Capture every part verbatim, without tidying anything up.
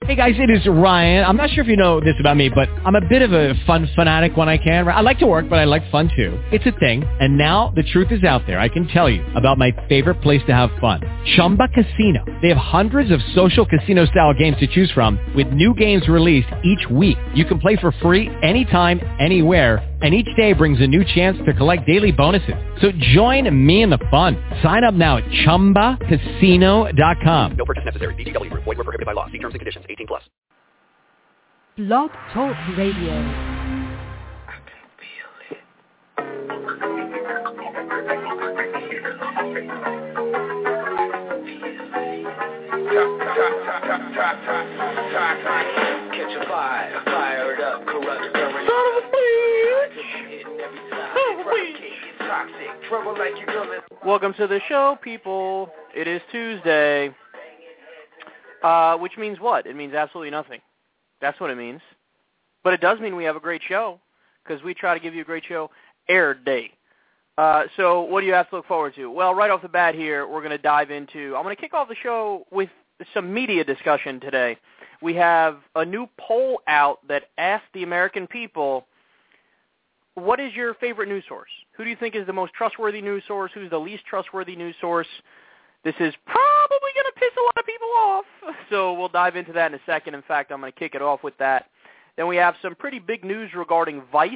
Hey guys, it is Ryan. I'm not sure if you know this about me, but I'm a bit of a fun fanatic when I can. I like to work, but I like fun too. It's a thing. And now the truth is out there. I can tell you about my favorite place to have fun. Chumba Casino. They have hundreds of social casino style games to choose from with new games released each week. You can play for free anytime, anywhere. And each day brings a new chance to collect daily bonuses. So join me in the fun. Sign up now at chumba casino dot com. No purchase necessary. V G W. Void where prohibited by law. See terms and conditions. eighteen plus. Blog Talk Radio. I can feel it. Catch a fire, fired up, corrupt current. Son of a bitch! Welcome to the show, people. It is Tuesday, uh, which means what? It means absolutely nothing. That's what it means. But it does mean we have a great show, because we try to give you a great show every day. Uh, so what do you have to look forward to? Well, right off the bat here, we're going to dive into, I'm going to kick off the show with some media discussion today. We have a new poll out that asked the American people, what is your favorite news source? Who do you think is the most trustworthy news source? Who's the least trustworthy news source? This is probably going to piss a lot of people off. So we'll dive into that in a second. In fact, I'm going to kick it off with that. Then we have some pretty big news regarding Vice.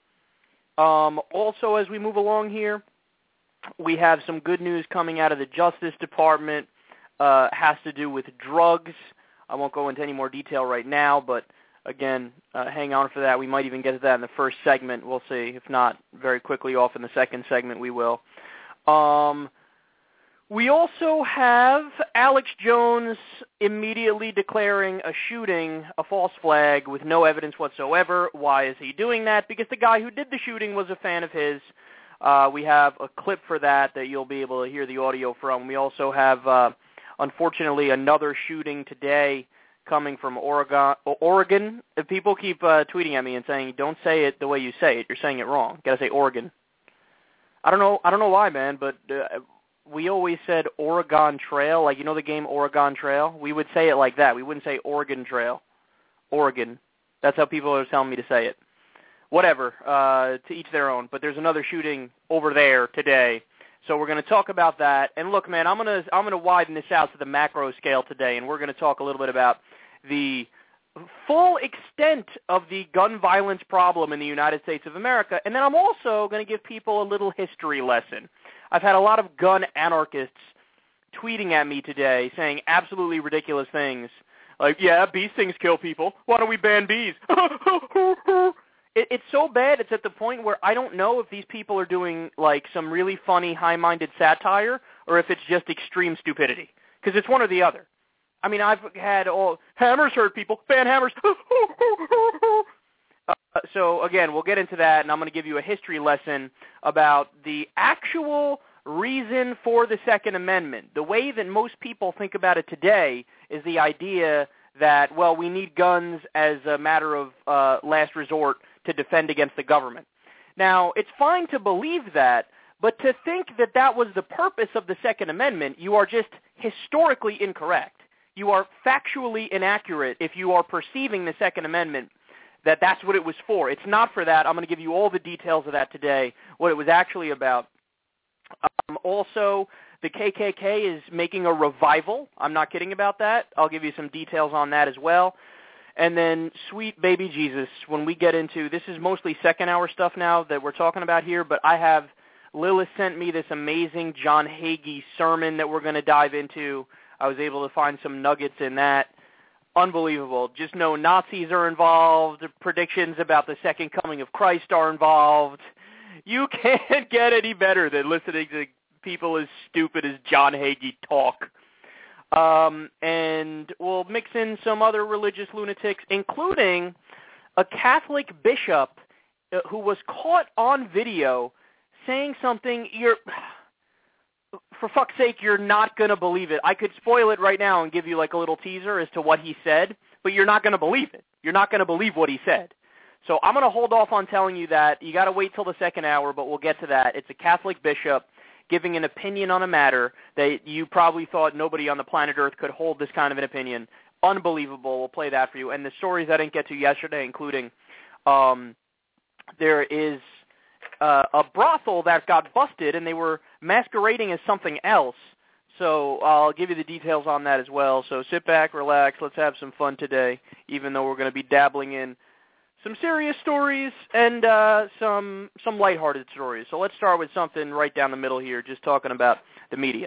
Um, also, as we move along here, we have some good news coming out of the Justice Department. Uh, has to do with drugs. I won't go into any more detail right now, but again, uh, hang on for that. We might even get to that in the first segment. We'll see. If not, very quickly off in the second segment, we will. Um, we also have Alex Jones immediately declaring a shooting a false flag with no evidence whatsoever. Why is he doing that? Because the guy who did the shooting was a fan of his. Uh, we have a clip for that that you'll be able to hear the audio from. We also have, uh, unfortunately, another shooting today coming from Oregon. Oregon. People keep uh, tweeting at me and saying, "Don't say it the way you say it. You're saying it wrong. Got to say Oregon." I don't know. I don't know why, man. But uh, we always said Oregon Trail, like you know the game Oregon Trail. We would say it like that. We wouldn't say Oregon Trail. Oregon. That's how people are telling me to say it. Whatever. Uh, to each their own. But there's another shooting over there today. So we're going to talk about that. And look, man, I'm going to I'm going to widen this out to the macro scale today, and we're going to talk a little bit about the full extent of the gun violence problem in the United States of America. And then I'm also going to give people a little history lesson. I've had a lot of gun anarchists tweeting at me today saying absolutely ridiculous things. Like, yeah, bee stings kill people. Why don't we ban bees? It, it's so bad, it's at the point where I don't know if these people are doing, like, some really funny, high-minded satire or if it's just extreme stupidity. Because it's one or the other. I mean, I've had all, hammers hurt people, ban hammers. uh, so, again, we'll get into that, and I'm going to give you a history lesson about the actual reason for the Second Amendment. The way that most people think about it today is the idea that, well, we need guns as a matter of uh, last resort to defend against the government. Now, it's fine to believe that, but to think that that was the purpose of the Second Amendment, you are just historically incorrect. You are factually inaccurate if you are perceiving the Second Amendment that that's what it was for. It's not for that. I'm going to give you all the details of that today, what it was actually about. Um, also, the K K K is making a revival. I'm not kidding about that. I'll give you some details on that as well. And then, sweet baby Jesus, when we get into, this is mostly second hour stuff now that we're talking about here, but I have, Lilith sent me this amazing John Hagee sermon that we're going to dive into. I was able to find some nuggets in that. Unbelievable. Just know Nazis are involved. Predictions about the second coming of Christ are involved. You can't get any better than listening to people as stupid as John Hagee talk. Um, and we'll mix in some other religious lunatics, including a Catholic bishop uh, who was caught on video saying something you're, for fuck's sake, you're not going to believe it. I could spoil it right now and give you like a little teaser as to what he said, but you're not going to believe it. You're not going to believe what he said. So I'm going to hold off on telling you that. You got to wait till the second hour, but we'll get to that. It's a Catholic bishop giving an opinion on a matter that you probably thought nobody on the planet Earth could hold this kind of an opinion. unbelievable. We'll play that for you. And the stories I didn't get to yesterday, including um, there is uh, a brothel that got busted, and they were masquerading as something else. So I'll give you the details on that as well. So sit back, relax, let's have some fun today, even though we're going to be dabbling in some serious stories and uh, some some lighthearted stories. So let's start with something right down the middle here, just talking about the media.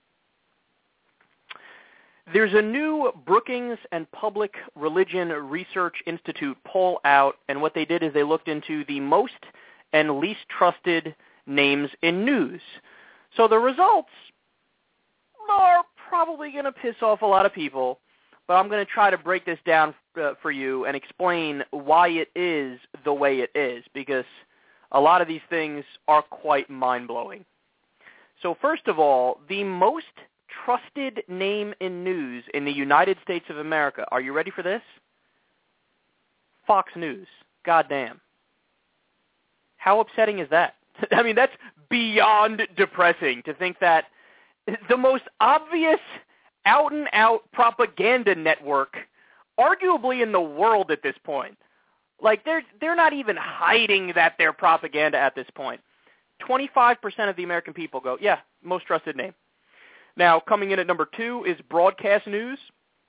There's a new Brookings and Public Religion Research Institute poll out, and what they did is they looked into the most and least trusted names in news. So the results are probably going to piss off a lot of people, but I'm going to try to break this down uh, for you and explain why it is the way it is, because a lot of these things are quite mind-blowing. So first of all, the most trusted name in news in the United States of America. Are you ready for this? Fox News. Goddamn. How upsetting is that? I mean, that's beyond depressing to think that the most obvious out-and-out propaganda network, arguably in the world at this point. Like, they're, they're not even hiding that they're propaganda at this point. twenty-five percent of the American people go, yeah, most trusted name. Now, coming in at number two is broadcast news.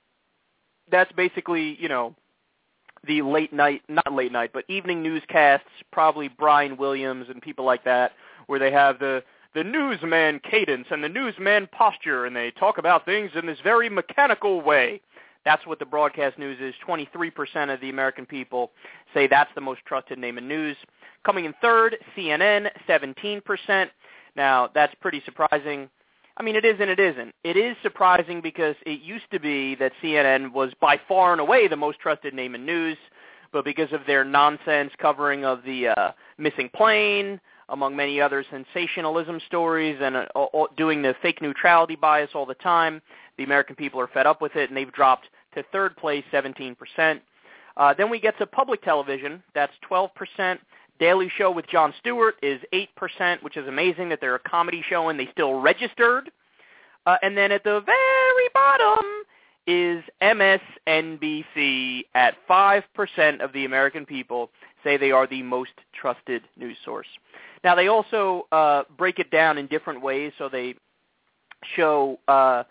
That's basically, you know, the late night, not late night, but evening newscasts, probably Brian Williams and people like that, where they have the the newsman cadence and the newsman posture, and they talk about things in this very mechanical way. That's what the broadcast news is. twenty-three percent of the American people say that's the most trusted name in news. Coming in third, C N N, seventeen percent. Now, that's pretty surprising. I mean, it is and it isn't. It is surprising because it used to be that C N N was by far and away the most trusted name in news, but because of their nonsense covering of the uh, missing plane, among many other sensationalism stories, and uh, doing the fake neutrality bias all the time, the American people are fed up with it, and they've dropped to third place, seventeen percent. Uh, then we get to public television. That's twelve percent. Daily Show with Jon Stewart is eight percent, which is amazing that they're a comedy show and they still registered. Uh, and then at the very bottom is M S N B C at five percent of the American people say they are the most trusted news source. Now, they also uh, break it down in different ways, so they show uh,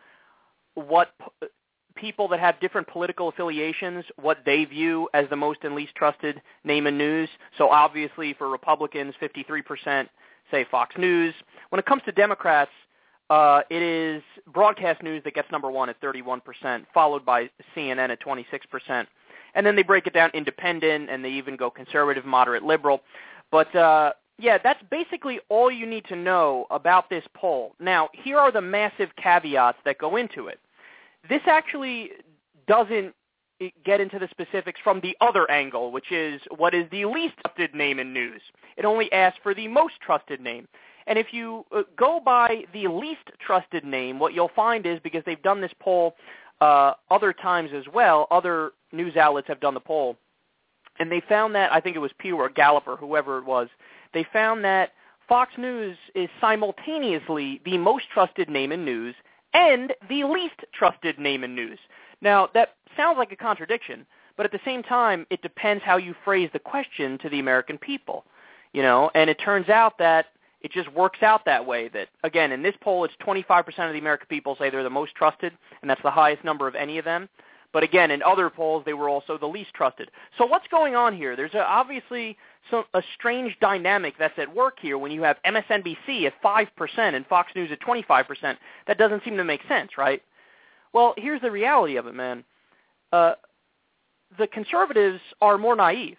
what p- people that have different political affiliations, what they view as the most and least trusted name in news. So obviously for Republicans, fifty-three percent say Fox News. When it comes to Democrats, uh, it is broadcast news that gets number one at thirty-one percent, followed by C N N at twenty-six percent. And then they break it down independent, and they even go conservative, moderate, liberal. But uh, yeah, that's basically all you need to know about this poll. Now, here are the massive caveats that go into it. This actually doesn't get into the specifics from the other angle, which is what is the least trusted name in news. It only asks for the most trusted name. And if you uh, go by the least trusted name, what you'll find is, because they've done this poll uh, other times as well, other news outlets have done the poll, and they found that, I think it was Pew or Gallup or whoever it was, they found that Fox News is simultaneously the most trusted name in news and the least trusted name in news. Now, that sounds like a contradiction, but at the same time, it depends how you phrase the question to the American people, you know, and it turns out that it just works out that way that, again, in this poll, it's twenty-five percent of the American people say they're the most trusted, and that's the highest number of any of them. But again, in other polls, they were also the least trusted. So what's going on here? There's a, obviously some, a strange dynamic that's at work here when you have M S N B C at five percent and Fox News at twenty-five percent. That doesn't seem to make sense, right? Well, here's the reality of it, man. Uh, the conservatives are more naive,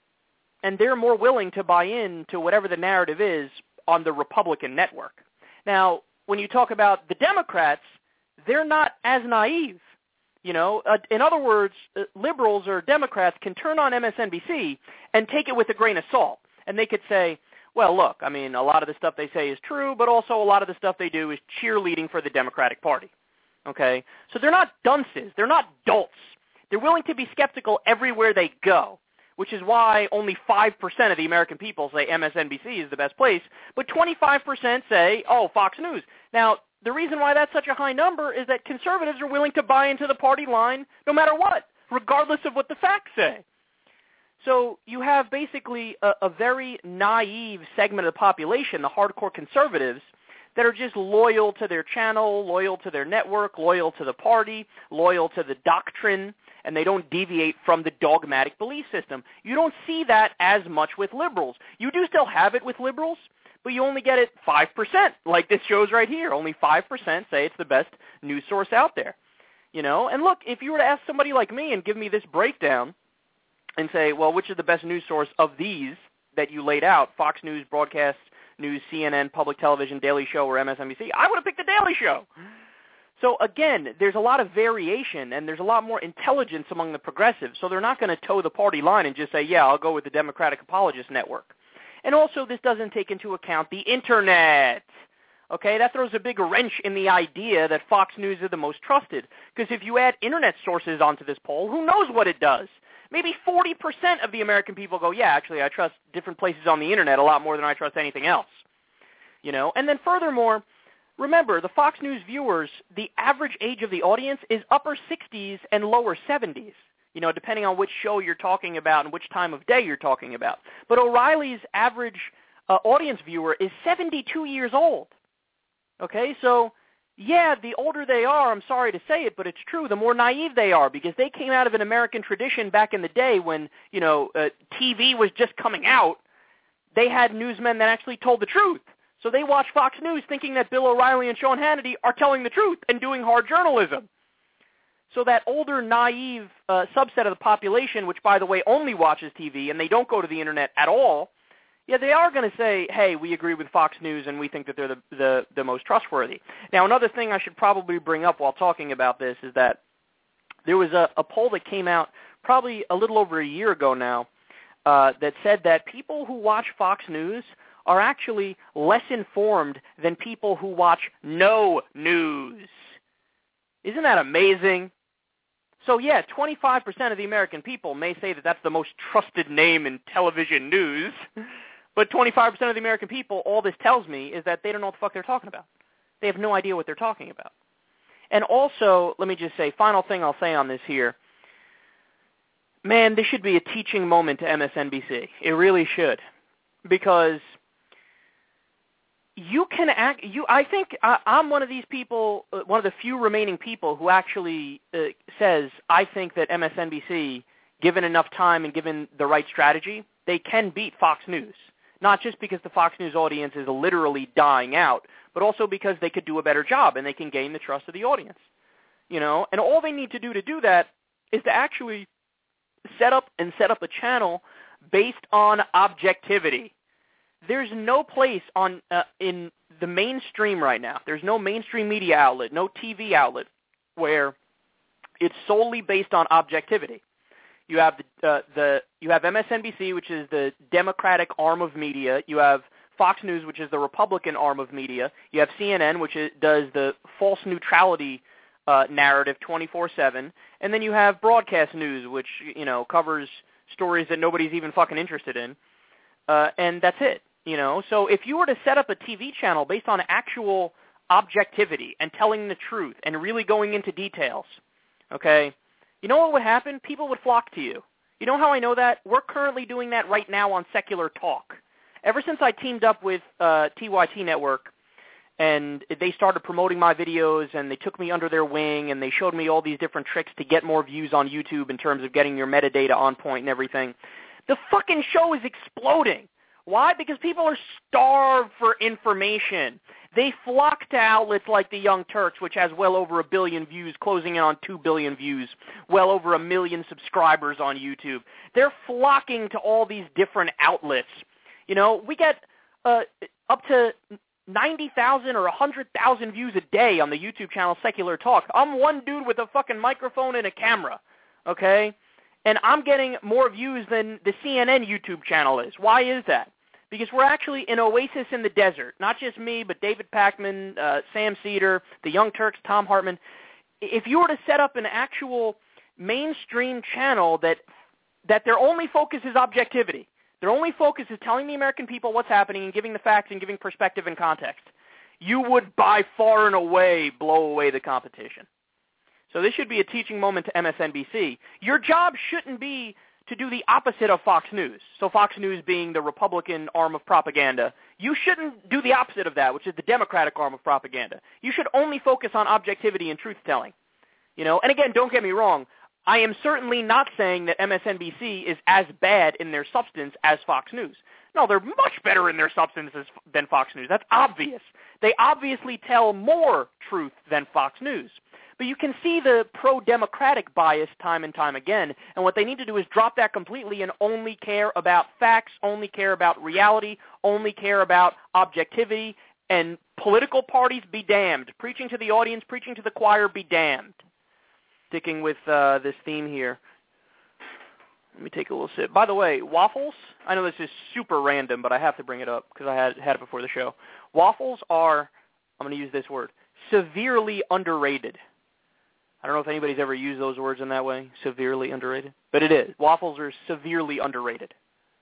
and they're more willing to buy in to whatever the narrative is on the Republican network. Now, when you talk about the Democrats, they're not as naive. You know, uh, in other words, uh, liberals or Democrats can turn on M S N B C and take it with a grain of salt. And they could say, well, look, I mean, a lot of the stuff they say is true, but also a lot of the stuff they do is cheerleading for the Democratic Party. Okay? So they're not dunces. They're not dolts. They're willing to be skeptical everywhere they go, which is why only five percent of the American people say M S N B C is the best place, but twenty-five percent say, oh, Fox News. Now, the reason why that's such a high number is that conservatives are willing to buy into the party line no matter what, regardless of what the facts say. So you have basically a, a very naive segment of the population, the hardcore conservatives, that are just loyal to their channel, loyal to their network, loyal to the party, loyal to the doctrine, and they don't deviate from the dogmatic belief system. You don't see that as much with liberals. You do still have it with liberals, but you only get it five percent, like this shows right here. Only five percent say it's the best news source out there. You know, and look, if you were to ask somebody like me and give me this breakdown and say, well, which is the best news source of these that you laid out, Fox News, Broadcast News, C N N, Public Television, Daily Show, or M S N B C, I would have picked the Daily Show. So again, there's a lot of variation, and there's a lot more intelligence among the progressives, so they're not going to toe the party line and just say, yeah, I'll go with the Democratic Apologist Network. And also, this doesn't take into account the Internet. Okay, that throws a big wrench in the idea that Fox News is the most trusted, because if you add Internet sources onto this poll, who knows what it does? Maybe forty percent of the American people go, yeah, actually, I trust different places on the Internet a lot more than I trust anything else. You know, and then furthermore, remember, the Fox News viewers, the average age of the audience is upper sixties and lower seventies, you know, depending on which show you're talking about and which time of day you're talking about. But O'Reilly's average uh, audience viewer is seventy-two years old. Okay, so yeah, the older they are, I'm sorry to say it, but it's true, the more naive they are, because they came out of an American tradition back in the day when, you know, uh, T V was just coming out. They had newsmen that actually told the truth. So they watch Fox News thinking that Bill O'Reilly and Sean Hannity are telling the truth and doing hard journalism. So that older, naive uh, subset of the population, which, by the way, only watches T V and they don't go to the Internet at all, yeah, they are going to say, hey, we agree with Fox News and we think that they're the, the, the most trustworthy. Now, another thing I should probably bring up while talking about this is that there was a, a poll that came out probably a little over a year ago now uh, that said that people who watch Fox News are actually less informed than people who watch no news. Isn't that amazing? So, yeah, twenty-five percent of the American people may say that that's the most trusted name in television news, but twenty-five percent of the American people, all this tells me is that they don't know what the fuck they're talking about. They have no idea what they're talking about. And also, let me just say, final thing I'll say on this here, man, this should be a teaching moment to M S N B C. It really should, because you can act. You, I think I, I'm one of these people, uh, one of the few remaining people who actually uh, says I think that M S N B C, given enough time and given the right strategy, they can beat Fox News. Not just because the Fox News audience is literally dying out, but also because they could do a better job and they can gain the trust of the audience. You know, and all they need to do to do that is to actually set up and set up a channel based on objectivity. There's no place on uh, in the mainstream right now. There's no mainstream media outlet, no T V outlet where it's solely based on objectivity. You have the, uh, the you have M S N B C, which is the Democratic arm of media. You have Fox News, which is the Republican arm of media. You have C N N, which is, does the false neutrality uh, narrative twenty-four seven, and then you have broadcast news, which you know covers stories that nobody's even fucking interested in, uh, and that's it. You know, so if you were to set up a T V channel based on actual objectivity and telling the truth and really going into details, okay, you know what would happen? People would flock to you. You know how I know that? We're currently doing that right now on Secular Talk. Ever since I teamed up with uh, T Y T Network and they started promoting my videos and they took me under their wing and they showed me all these different tricks to get more views on YouTube in terms of getting your metadata on point and everything, the fucking show is exploding. Why? Because people are starved for information. They flock to outlets like the Young Turks, which has well over a billion views, closing in on two billion views, well over a million subscribers on YouTube. They're flocking to all these different outlets. You know, we get uh, up to ninety thousand or one hundred thousand views a day on the YouTube channel Secular Talk. I'm one dude with a fucking microphone and a camera, okay? And I'm getting more views than the C N N YouTube channel is. Why is that? Because we're actually an oasis in the desert. Not just me, but David Pakman, uh, Sam Cedar, the Young Turks, Tom Hartman. If you were to set up an actual mainstream channel that that their only focus is objectivity, their only focus is telling the American people what's happening and giving the facts and giving perspective and context, you would by far and away blow away the competition. So this should be a teaching moment to M S N B C. Your job shouldn't be to do the opposite of Fox News. So Fox News being the Republican arm of propaganda, you shouldn't do the opposite of that, which is the Democratic arm of propaganda. You should only focus on objectivity and truth-telling. You know, and again, don't get me wrong, I am certainly not saying that M S N B C is as bad in their substance as Fox News. No, they're much better in their substance than Fox News. That's obvious. They obviously tell more truth than Fox News. But you can see the pro-democratic bias time and time again, and what they need to do is drop that completely and only care about facts, only care about reality, only care about objectivity, and political parties be damned. Preaching to the audience, preaching to the choir, be damned. Sticking with uh, this theme here. Let me take a little sip. By the way, waffles, I know this is super random, but I have to bring it up because I had, had it before the show. Waffles are, I'm going to use this word, severely underrated. I don't know if anybody's ever used those words in that way, severely underrated, but it is. Waffles are severely underrated.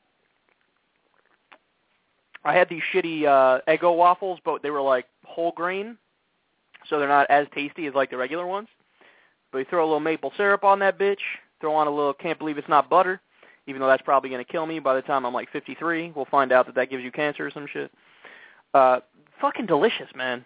I had these shitty uh, Eggo waffles, but they were like whole grain, so they're not as tasty as like the regular ones. But you throw a little maple syrup on that bitch, throw on a little can't believe it's not butter, even though that's probably going to kill me by the time I'm like fifty-three. We'll find out that that gives you cancer or some shit. Uh, fucking delicious, man.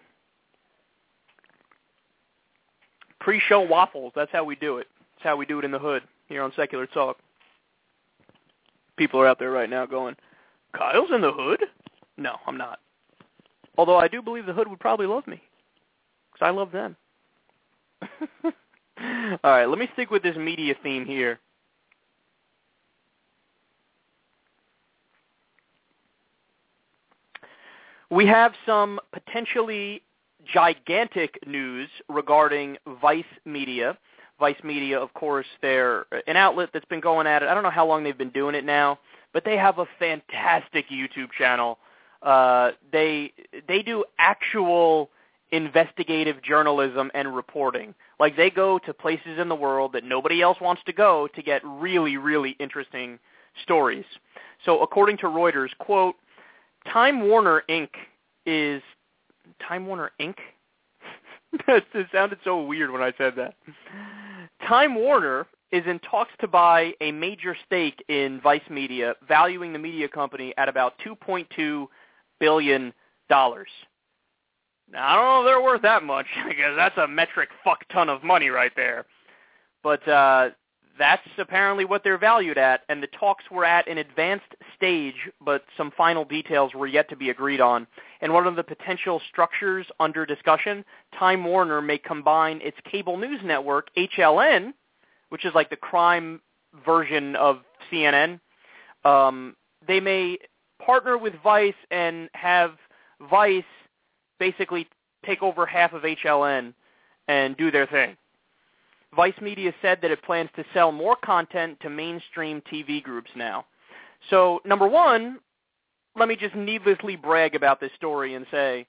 Pre-show waffles, that's how we do it. That's how we do it in the hood here on Secular Talk. People are out there right now going, Kyle's in the hood? No, I'm not. Although I do believe the hood would probably love me, because I love them. All right, let me stick with this media theme here. We have some potentially gigantic news regarding Vice Media. Vice Media, of course, they're an outlet that's been going at it. I don't know how long they've been doing it now, but they have a fantastic YouTube channel. Uh, they they do actual investigative journalism and reporting. Like, they go to places in the world that nobody else wants to go to get really, really interesting stories. So according to Reuters, quote, Time Warner Incorporated is... Time Warner Incorporated? It sounded so weird when I said that. Time Warner is in talks to buy a major stake in Vice Media, valuing the media company at about two point two billion dollars. Now, I don't know if they're worth that much, because that's a metric fuck ton of money right there. But uh, that's apparently what they're valued at, and the talks were at an advanced stage, but some final details were yet to be agreed on. And one of the potential structures under discussion, Time Warner may combine its cable news network, H L N, which is like the crime version of C N N. Um, they may partner with Vice and have Vice basically take over half of H L N and do their thing. Vice Media said that it plans to sell more content to mainstream T V groups now. So, number one, let me just needlessly brag about this story and say,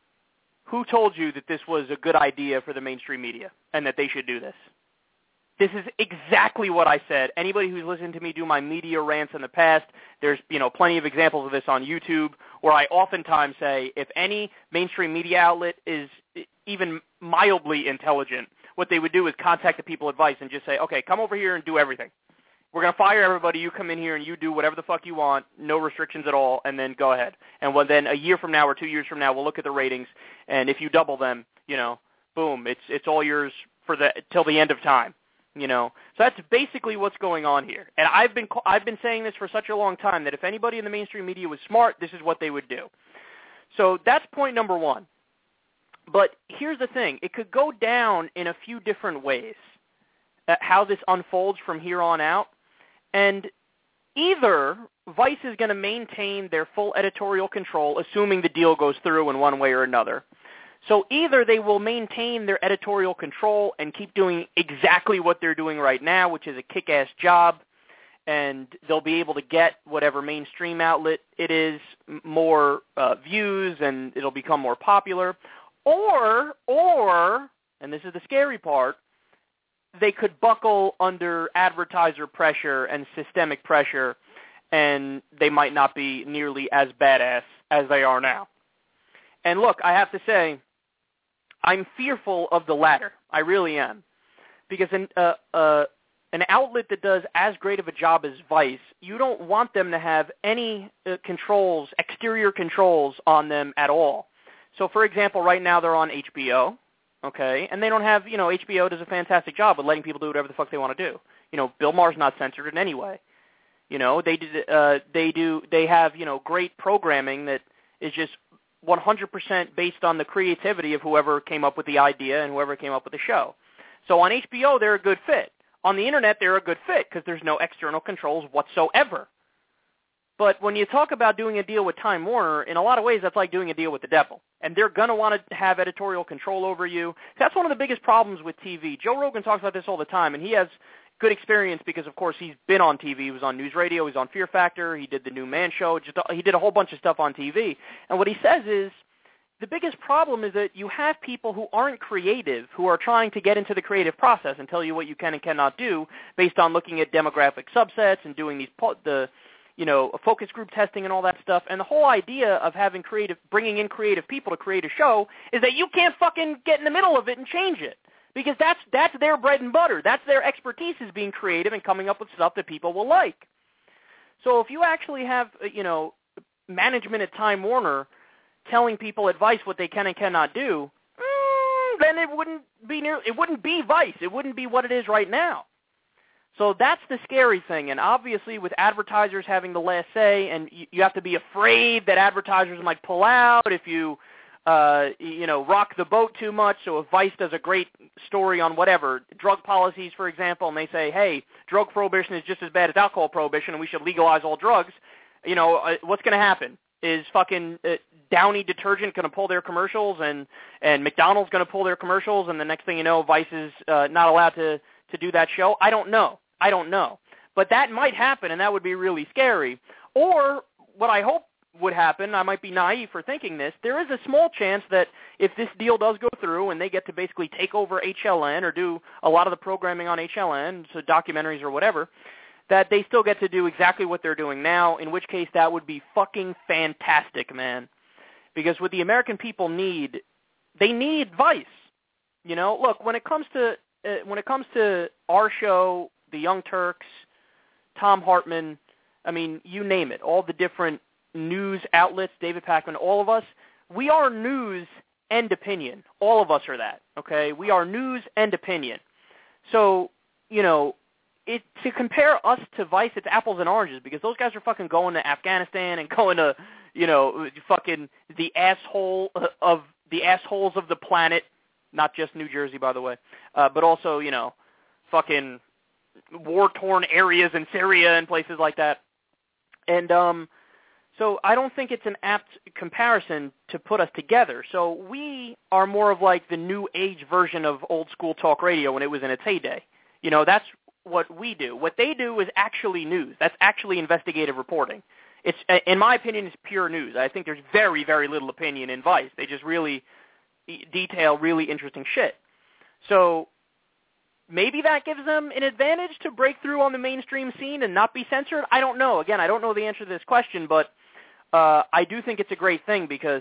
who told you that this was a good idea for the mainstream media and that they should do this? This is exactly what I said. Anybody who's listened to me do my media rants in the past, there's, you know, plenty of examples of this on YouTube, where I oftentimes say, if any mainstream media outlet is even mildly intelligent, what they would do is contact the people at Vice and just say, okay, come over here and do everything. We're going to fire everybody. You come in here and you do whatever the fuck you want, no restrictions at all, and then go ahead. And when, then a year from now or two years from now, we'll look at the ratings, and if you double them, you know, boom, it's it's all yours for the till the end of time. You know, so that's basically what's going on here. And I've been I've been saying this for such a long time that if anybody in the mainstream media was smart, this is what they would do. So that's point number one. But here's the thing. It could go down in a few different ways, uh, how this unfolds from here on out. And either Vice is going to maintain their full editorial control, assuming the deal goes through in one way or another. So either they will maintain their editorial control and keep doing exactly what they're doing right now, which is a kick-ass job, and they'll be able to get whatever mainstream outlet it is more uh, views, and it'll become more popular. Or, or, and this is the scary part, they could buckle under advertiser pressure and systemic pressure, and they might not be nearly as badass as they are now. And look, I have to say, I'm fearful of the latter. I really am. Because an, uh, uh, an outlet that does as great of a job as Vice, you don't want them to have any uh, controls, exterior controls on them at all. So, for example, right now they're on H B O, okay, and they don't have, you know, H B O does a fantastic job with letting people do whatever the fuck they want to do. You know, Bill Maher's not censored in any way. You know, they did, uh, they do, they have, you know, great programming that is just one hundred percent based on the creativity of whoever came up with the idea and whoever came up with the show. So on H B O, they're a good fit. On the Internet, they're a good fit because there's no external controls whatsoever. But when you talk about doing a deal with Time Warner, in a lot of ways, that's like doing a deal with the devil. And they're going to want to have editorial control over you. That's one of the biggest problems with T V. Joe Rogan talks about this all the time, and he has good experience because, of course, he's been on T V. He was on News Radio. He was on Fear Factor. He did the New Man Show. Just, he did a whole bunch of stuff on T V. And what he says is the biggest problem is that you have people who aren't creative, who are trying to get into the creative process and tell you what you can and cannot do based on looking at demographic subsets and doing these po- the you know, focus group testing and all that stuff. And the whole idea of having creative, bringing in creative people to create a show is that you can't fucking get in the middle of it and change it. Because that's that's their bread and butter. That's their expertise, is being creative and coming up with stuff that people will like. So if you actually have, you know, management at Time Warner telling people at Vice what they can and cannot do, mm, then it wouldn't be near, it wouldn't be Vice. It wouldn't be what it is right now. So that's the scary thing. And obviously with advertisers having the last say, and you, you have to be afraid that advertisers might pull out if you, uh, you know, rock the boat too much. So if Vice does a great story on whatever, drug policies, for example, and they say, hey, drug prohibition is just as bad as alcohol prohibition and we should legalize all drugs, you know, uh, what's going to happen? Is fucking uh, Downy detergent going to pull their commercials, and, and McDonald's going to pull their commercials, and the next thing you know, Vice is uh, not allowed to, to do that show? I don't know. I don't know. But that might happen, and that would be really scary. Or what I hope would happen, I might be naive for thinking this, there is a small chance that if this deal does go through and they get to basically take over H L N or do a lot of the programming on H L N, so documentaries or whatever, that they still get to do exactly what they're doing now, in which case that would be fucking fantastic, man. Because what the American people need, they need Vice. You know, look, when it comes to uh, when it comes to our show, the Young Turks, Tom Hartman, I mean, you name it, all the different news outlets, David Pakman, all of us, we are news and opinion. All of us are that, okay? We are news and opinion. So, you know, it, to compare us to Vice, it's apples and oranges, because those guys are fucking going to Afghanistan and going to, you know, fucking the asshole of the assholes of the planet, not just New Jersey, by the way, uh, but also, you know, fucking war-torn areas in Syria and places like that. And um, so I don't think it's an apt comparison to put us together. So we are more of like the new age version of old school talk radio when it was in its heyday. You know, that's what we do. What they do is actually news. That's actually investigative reporting. It's, in my opinion, it's pure news. I think there's very, very little opinion in Vice. They just really detail really interesting shit. So maybe that gives them an advantage to break through on the mainstream scene and not be censored. I don't know. Again, I don't know the answer to this question, but uh, I do think it's a great thing, because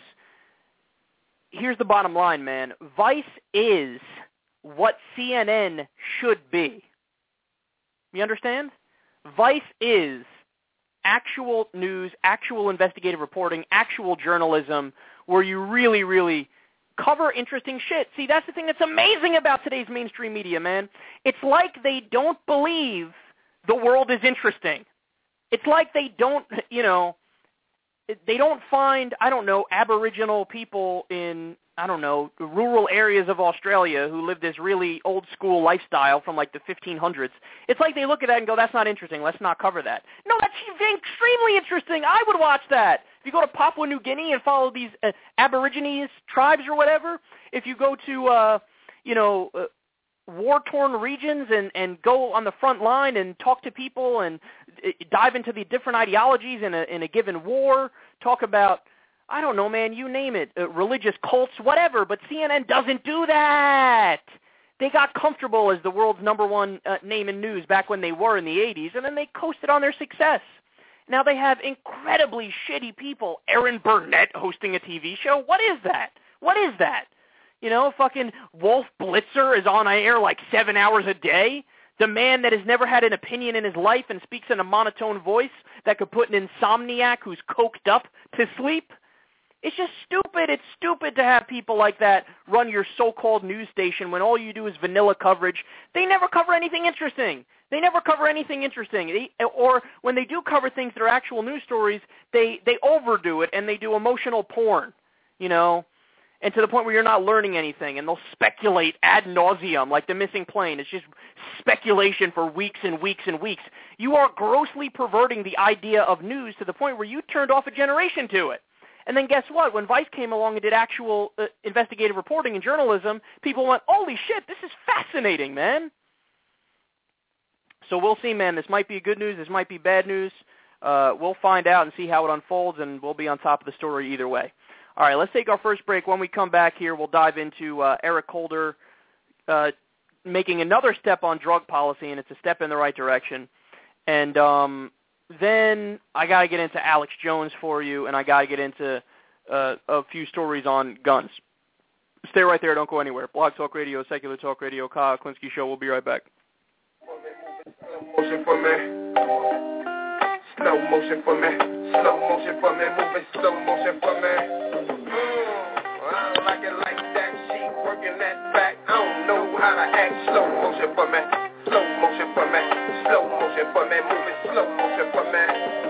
here's the bottom line, man. Vice is what C N N should be. You understand? Vice is actual news, actual investigative reporting, actual journalism, where you really, really cover interesting shit. See, that's the thing that's amazing about today's mainstream media, man. It's like they don't believe the world is interesting. It's like they don't, you know, they don't find, I don't know, Aboriginal people in, I don't know, rural areas of Australia who live this really old-school lifestyle from like the fifteen hundreds. It's like they look at that and go, that's not interesting, let's not cover that. No, that's extremely interesting. I would watch that. If you go to Papua New Guinea and follow these uh, Aborigines tribes or whatever, if you go to, uh, you know, uh, war-torn regions and, and go on the front line and talk to people and uh, dive into the different ideologies in a, in a given war, talk about, I don't know, man, you name it, uh, religious cults, whatever, but C N N doesn't do that. They got comfortable as the world's number one uh, name in news back when they were in the eighties, and then they coasted on their success. Now they have incredibly shitty people. Erin Burnett hosting a T V show. What is that? What is that? You know, fucking Wolf Blitzer is on air like seven hours a day. The man that has never had an opinion in his life and speaks in a monotone voice that could put an insomniac who's coked up to sleep. It's just stupid. It's stupid to have people like that run your so-called news station when all you do is vanilla coverage. They never cover anything interesting. They never cover anything interesting. They, or when they do cover things that are actual news stories, they, they overdo it and they do emotional porn, you know, and to the point where you're not learning anything, and they'll speculate ad nauseum like the missing plane. It's just speculation for weeks and weeks and weeks. You are grossly perverting the idea of news to the point where you turned off a generation to it. And then guess what? When Vice came along and did actual uh, investigative reporting and journalism, people went, holy shit, this is fascinating, man. So we'll see, man. This might be good news. This might be bad news. Uh, we'll find out and see how it unfolds, and we'll be on top of the story either way. All right, let's take our first break. When we come back here, we'll dive into uh, Eric Holder uh, making another step on drug policy, and it's a step in the right direction. And um, then I got to get into Alex Jones for you, and I got to get into uh, a few stories on guns. Stay right there. Don't go anywhere. Blog Talk Radio, Secular Talk Radio, Kyle Klinsky Show. We'll be right back. Motion for me. Slow motion for me. Slow motion for me. Moving slow motion for me. I like it like that, she working that back. I don't know how to act. Slow motion for me, slow motion for me, slow motion for me, moving slow motion for me.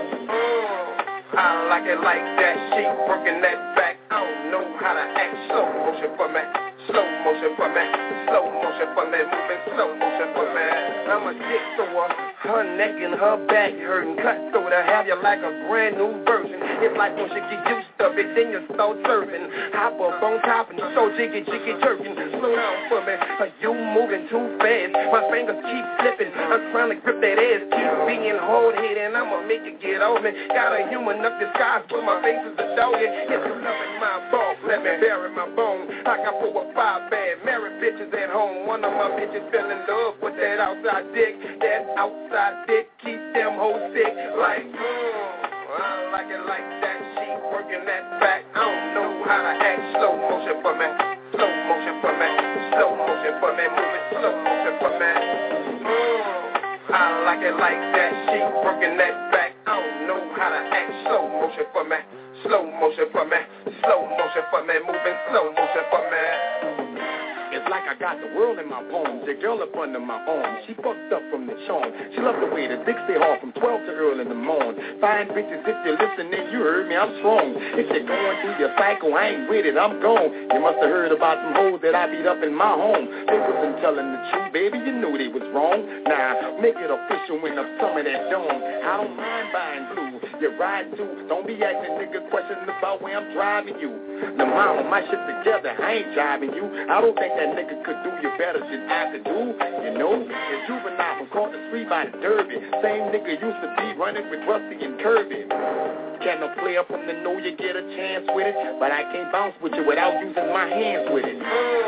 Mm, I like it like that, she working that back. I don't know how to act. Slow motion for me, slow motion for me, slow motion for me, moving slow motion for me. I'm a dick thrower, her neck and her back hurting. Cut through to have you like a brand new version. It's like once you get used to it, then you start surfing. Hop up on top and so jiggy jiggy jerking. Slow down for me, are you moving too fast? My fingers keep slipping, I'm trying to grip that ass. Keep being hard-headed, I'ma make it get on me. Got a human up disguise, but my face is a dog. If you loving my balls, let me bury my bone. I got four or five bad married bitches at home. One of my bitches fell in love with that outside dick. That outside dick keep them hoes sick. Like, mmm, I like it like that. She working that back. I don't know how to act. Slow motion for me. Slow motion for me. Slow motion for me. Moving slow motion for me. Mmm, I like it like that. She working that back. I don't know how to act. Slow motion for me. Slow motion for me. Slow motion for me. Moving slow motion for me. It's like I got the world in my palms, your girl up under my arm. She fucked up from the charm. She loved the way the dick stay hard from twelve to early in the morning. Fine bitches, if you're listening, you heard me, I'm strong. If you're going through your cycle, I ain't with it, I'm gone. You must have heard about some hoes that I beat up in my home. They wasn't telling the truth, baby, you knew they was wrong. Nah, make it official when I'm coming at dawn. I don't mind buying blue, you ride too. Don't be asking niggas questions about where I'm driving you. The mom of my shit together, I ain't driving you. I don't think that nigga could do you better than I could do. You know, it's juvenile from caught the street by the derby. Same nigga used to be running with Rusty and Kirby. Can a player from the know you get a chance with it? But I can't bounce with you without using my hands with it. Mm,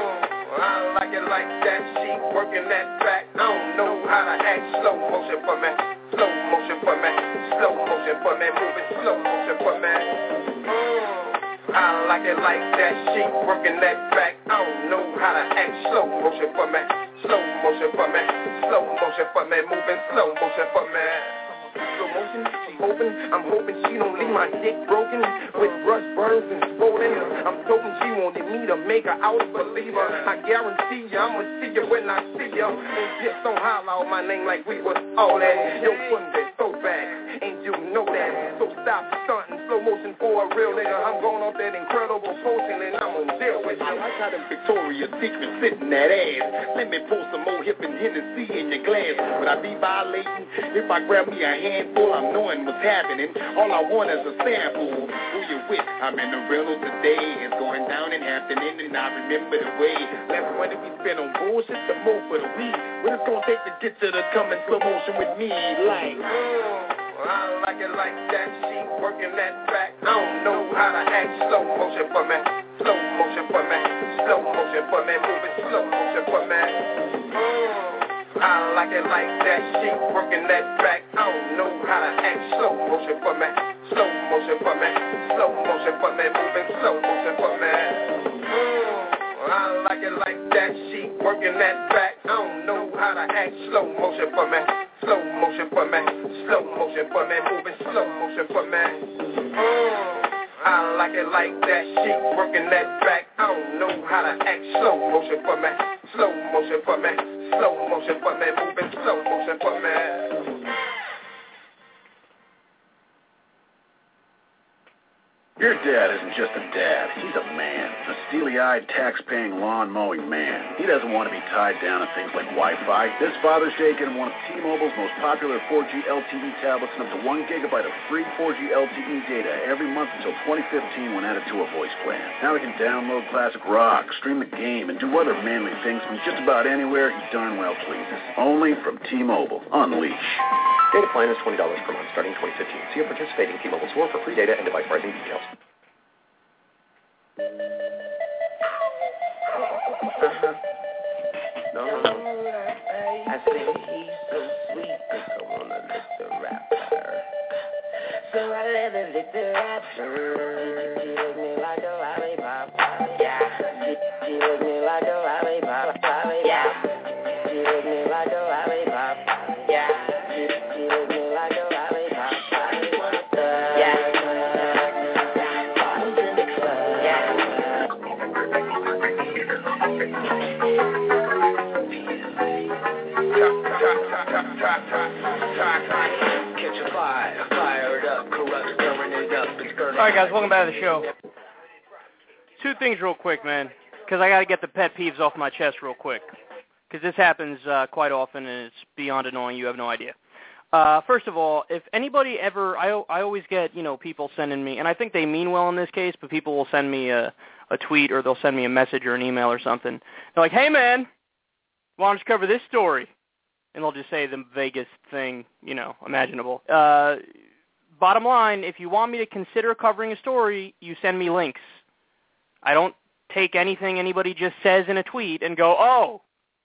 I like it like that. She working that back. I don't know how to act. Slow motion for me. Slow motion for me. Slow motion for me. Moving slow motion for me. Mm. I like it like that, she working that back. I don't know how to act. Slow motion for me, slow motion for me, slow motion for me, moving slow motion for me. Slow motion, she hoping, I'm hoping she don't leave my dick broken with brush burns and swollen. I'm hoping she wanted me to make her out a believer. I guarantee you, I'ma see you when I see you. And just don't holler out my name like we was all that. Yo, putting that so back, and you know that. So stop stunting, slow motion for a real nigga. I'm going off that incredible potion and I'm gonna deal with you. I like how them Victoria's Secret sitting that ass. Let me pour some more hip and Hennessy in your glass. Would I be violating if I grab me a handful? I'm knowing what's happening. All I want is a sample. Who you with? I'm in the rental today. It's going down in Hampton Inn and I remember the way. Less money we spend on bullshit, the more for the weed. What it's gonna take to get to the coming slow motion with me? Like, mm. I like it like that, she working that back. I don't know how to act. Slow motion for me, slow motion for me, slow motion for me, moving slow motion for me. Mm, I like it like that, she working that back. I don't know how how to act. Slow motion for me, slow motion for me, slow motion for me, moving slow motion for me. Mm, I like it like that, she working that back. I don't know how to act. Slow motion for me, slow motion for me, slow motion for me, moving slow motion for me. Mm, I like it like that, she working that back. I don't know how to act. Slow motion for me, slow motion for me, slow motion for me, moving slow motion for me. Your dad isn't just a dad, he's a man, a steely-eyed, tax-paying, lawn-mowing man. He doesn't want to be tied down to things like Wi-Fi. This Father's Day, get him one of T-Mobile's most popular four G L T E tablets and up to one gigabyte of free four G L T E data every month until twenty fifteen when added to a voice plan. Now he can download classic rock, stream the game, and do other manly things from just about anywhere he darn well pleases. Only from T-Mobile. Unleash. Data plan is twenty dollars per month starting twenty fifteen. See a participating T-Mobile store for free data and device pricing details. Uh-huh. No, I say he's so sweet, cause I wanna lick the rapper. So I let her lick the rapper. She lick me like a lollipop, yeah. She, she lick me like a lollipop, yeah. She lick me like a lollipop, yeah. She, she lick me like a lollipop, yeah. All right, guys, welcome back to the show. Two things real quick, man, because I got to get the pet peeves off my chest real quick, because this happens uh, quite often, and it's beyond annoying. You have no idea. Uh, first of all, if anybody ever, I, I always get, you know, people sending me, and I think they mean well in this case, but people will send me a, a tweet or they'll send me a message or an email or something. They're like, hey, man, why don't you cover this story? And they'll just say the vaguest thing, you know, imaginable. Uh, bottom line, if you want me to consider covering a story, you send me links. I don't take anything anybody just says in a tweet and go, oh,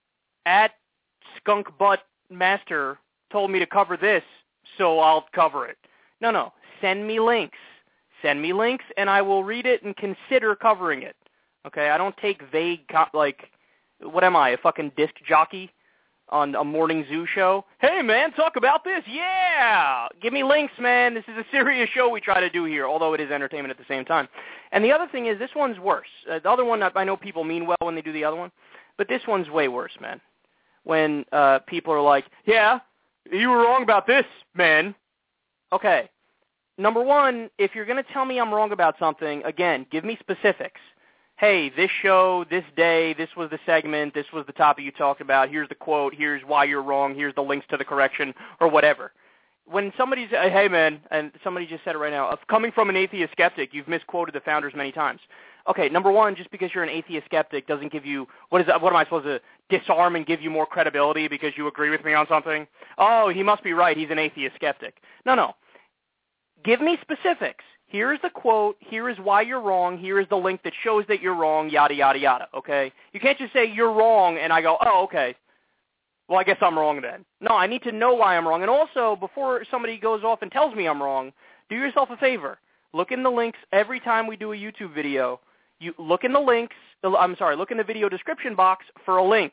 at Skunk Butt Master told me to cover this, so I'll cover it. No, no. Send me links. Send me links, and I will read it and consider covering it. Okay? I don't take vague, like, what am I, a fucking disc jockey on a morning zoo show? Hey, man, talk about this. Yeah! Give me links, man. This is a serious show we try to do here, although it is entertainment at the same time. And the other thing is, this one's worse. Uh, the other one, I know people mean well when they do the other one, but this one's way worse, man. When uh, people are like, yeah, you were wrong about this, man. Okay. Number one, if you're going to tell me I'm wrong about something, again, give me specifics. Hey, this show, this day, this was the segment, this was the topic you talked about, here's the quote, here's why you're wrong, here's the links to the correction, or whatever. When somebody's, uh, hey, man, and somebody just said it right now, coming from an atheist skeptic, you've misquoted the founders many times. Okay, number one, just because you're an atheist skeptic doesn't give you, what is that, what am I supposed to disarm and give you more credibility because you agree with me on something? Oh, he must be right, he's an atheist skeptic. No, no. Give me specifics. Here is the quote, here is why you're wrong, here is the link that shows that you're wrong, yada, yada, yada, okay? You can't just say you're wrong and I go, oh, okay, well, I guess I'm wrong then. No, I need to know why I'm wrong. And also, before somebody goes off and tells me I'm wrong, do yourself a favor. Look in the links every time we do a YouTube video. You look in the links, I'm sorry, look in the video description box for a link.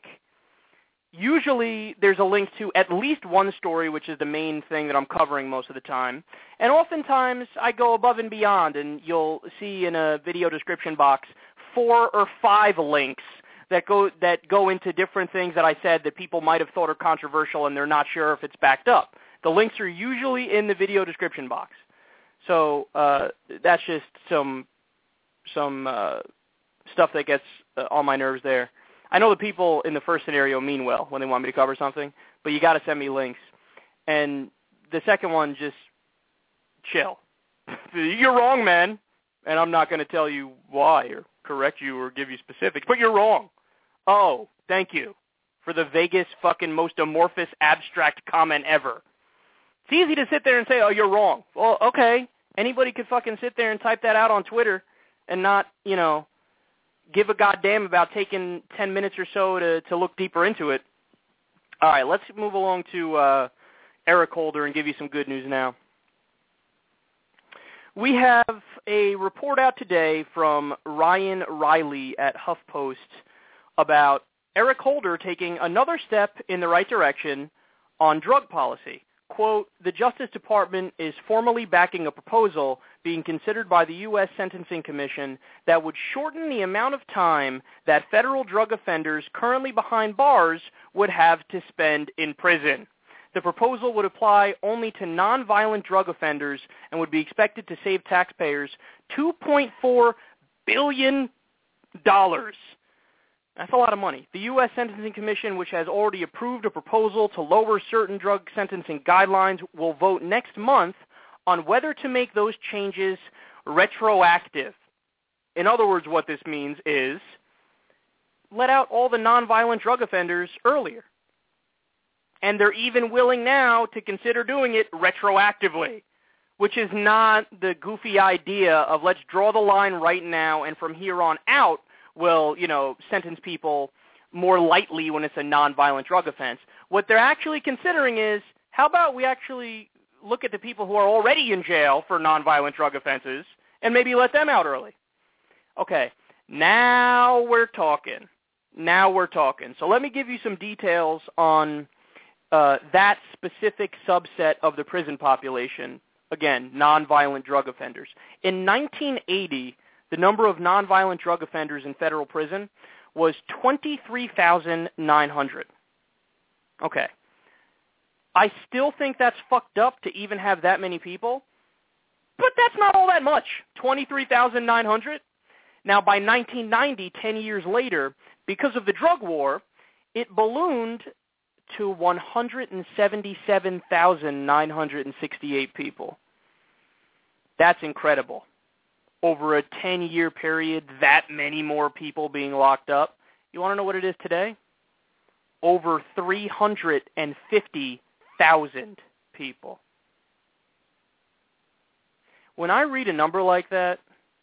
Usually there's a link to at least one story, which is the main thing that I'm covering most of the time. And oftentimes I go above and beyond, and you'll see in a video description box four or five links that go that go into different things that I said that people might have thought are controversial and they're not sure if it's backed up. The links are usually in the video description box. So uh, that's just some some uh, stuff that gets uh, on my nerves there. I know the people in the first scenario mean well when they want me to cover something, but you got to send me links. And the second one, just chill. You're wrong, man, and I'm not going to tell you why or correct you or give you specifics, but you're wrong. Oh, thank you for the vaguest, fucking most amorphous, abstract comment ever. It's easy to sit there and say, oh, you're wrong. Well, okay. Anybody could fucking sit there and type that out on Twitter and not, you know, give a goddamn about taking ten minutes or so to, to look deeper into it. All right, let's move along to uh, Eric Holder and give you some good news now. We have a report out today from Ryan Riley at HuffPost about Eric Holder taking another step in the right direction on drug policy. Quote, the Justice Department is formally backing a proposal being considered by the U S Sentencing Commission that would shorten the amount of time that federal drug offenders currently behind bars would have to spend in prison. The proposal would apply only to nonviolent drug offenders and would be expected to save taxpayers two point four billion dollars. That's a lot of money. The U S Sentencing Commission, which has already approved a proposal to lower certain drug sentencing guidelines, will vote next month on whether to make those changes retroactive. In other words, what this means is let out all the nonviolent drug offenders earlier. And they're even willing now to consider doing it retroactively, which is not the goofy idea of let's draw the line right now and from here on out will, you know, sentence people more lightly when it's a nonviolent drug offense. What they're actually considering is, how about we actually look at the people who are already in jail for nonviolent drug offenses and maybe let them out early? Okay, now we're talking. Now we're talking. So let me give you some details on uh, that specific subset of the prison population. Again, nonviolent drug offenders. In nineteen eighty, the number of nonviolent drug offenders in federal prison was twenty-three thousand nine hundred. Okay. I still think that's fucked up to even have that many people, but that's not all that much, twenty-three thousand nine hundred. Now, by nineteen ninety, ten years later, because of the drug war, it ballooned to one hundred seventy-seven thousand nine hundred sixty-eight people. That's incredible. Over a ten-year period, that many more people being locked up. You want to know what it is today? Over three hundred fifty thousand people. When I read a number like that,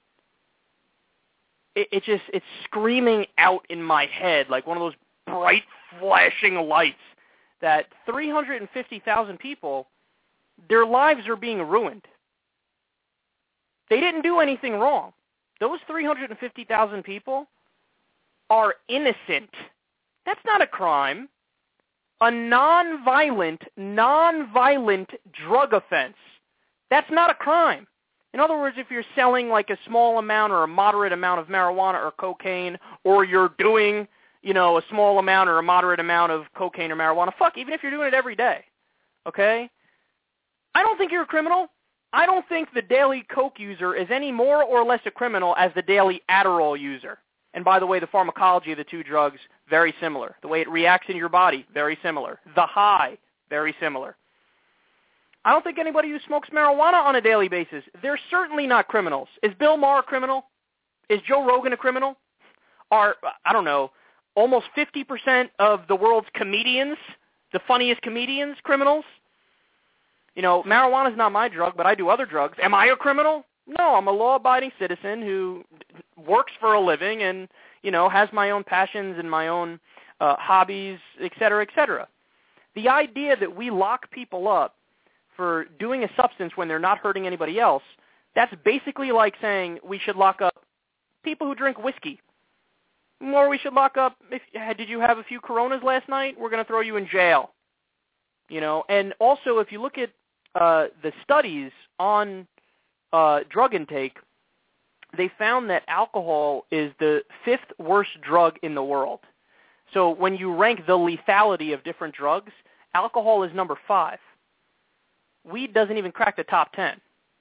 it, it just, it's screaming out in my head like one of those bright flashing lights that three hundred fifty thousand people, their lives are being ruined. They didn't do anything wrong. Those three hundred fifty thousand people are innocent. That's not a crime. A nonviolent, nonviolent drug offense. That's not a crime. In other words, if you're selling like a small amount or a moderate amount of marijuana or cocaine, or you're doing, you know, a small amount or a moderate amount of cocaine or marijuana, fuck, even if you're doing it every day, okay? I don't think you're a criminal. I don't think the daily coke user is any more or less a criminal as the daily Adderall user. And by the way, the pharmacology of the two drugs, very similar. The way it reacts in your body, very similar. The high, very similar. I don't think anybody who smokes marijuana on a daily basis, they're certainly not criminals. Is Bill Maher a criminal? Is Joe Rogan a criminal? Are, I don't know, almost fifty percent of the world's comedians, the funniest comedians, criminals? You know, marijuana is not my drug, but I do other drugs. Am I a criminal? No, I'm a law-abiding citizen who works for a living and, you know, has my own passions and my own uh, hobbies, et cetera, et cetera. The idea that we lock people up for doing a substance when they're not hurting anybody else, that's basically like saying we should lock up people who drink whiskey. Or we should lock up, if, did you have a few Coronas last night? We're going to throw you in jail. You know, and also if you look at uh, the studies on uh, drug intake, they found that alcohol is the fifth worst drug in the world. So when you rank the lethality of different drugs, alcohol is number five. Weed doesn't even crack the top ten.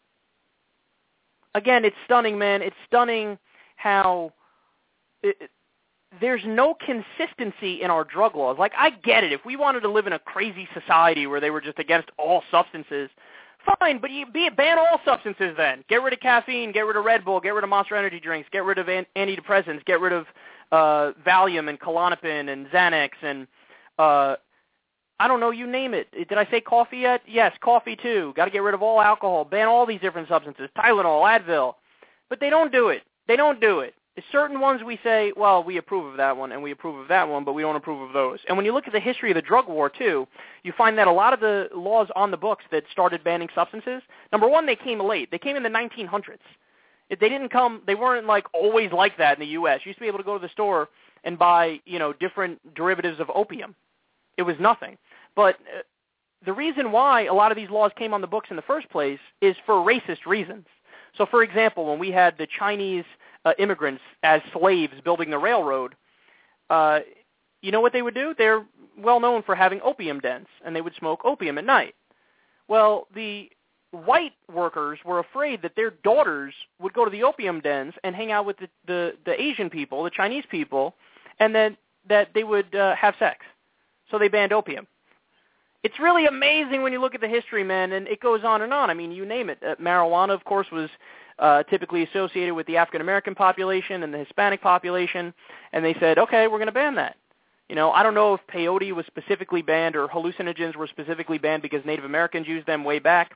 Again, it's stunning, man. It's stunning how it, it, there's no consistency in our drug laws. Like, I get it. If we wanted to live in a crazy society where they were just against all substances, fine, but you be, ban all substances then. Get rid of caffeine, get rid of Red Bull, get rid of Monster Energy drinks, get rid of an- antidepressants, get rid of uh, Valium and Klonopin and Xanax and, uh, I don't know, you name it. Did I say coffee yet? Yes, coffee too. Got to get rid of all alcohol, ban all these different substances, Tylenol, Advil. But they don't do it. They don't do it. certain ones we say, well, we approve of that one and we approve of that one, but we don't approve of those. And when you look at the history of the drug war, too, you find that a lot of the laws on the books that started banning substances, number one, they came late. They came in the nineteen hundreds. If they didn't come, they weren't like always like that in the U S. You used to be able to go to the store and buy, you know, different derivatives of opium. It was nothing. But uh, the reason why a lot of these laws came on the books in the first place is for racist reasons. So, for example, when we had the Chinese uh, immigrants as slaves building the railroad, uh, you know what they would do? They're well known for having opium dens, and they would smoke opium at night. Well, the white workers were afraid that their daughters would go to the opium dens and hang out with the, the, the Asian people, the Chinese people, and then that they would uh, have sex. So they banned opium. It's really amazing when you look at the history, man, and it goes on and on. I mean, you name it. Uh, marijuana, of course, was uh, typically associated with the African-American population and the Hispanic population, and they said, okay, we're going to ban that. You know, I don't know if peyote was specifically banned or hallucinogens were specifically banned because Native Americans used them way back.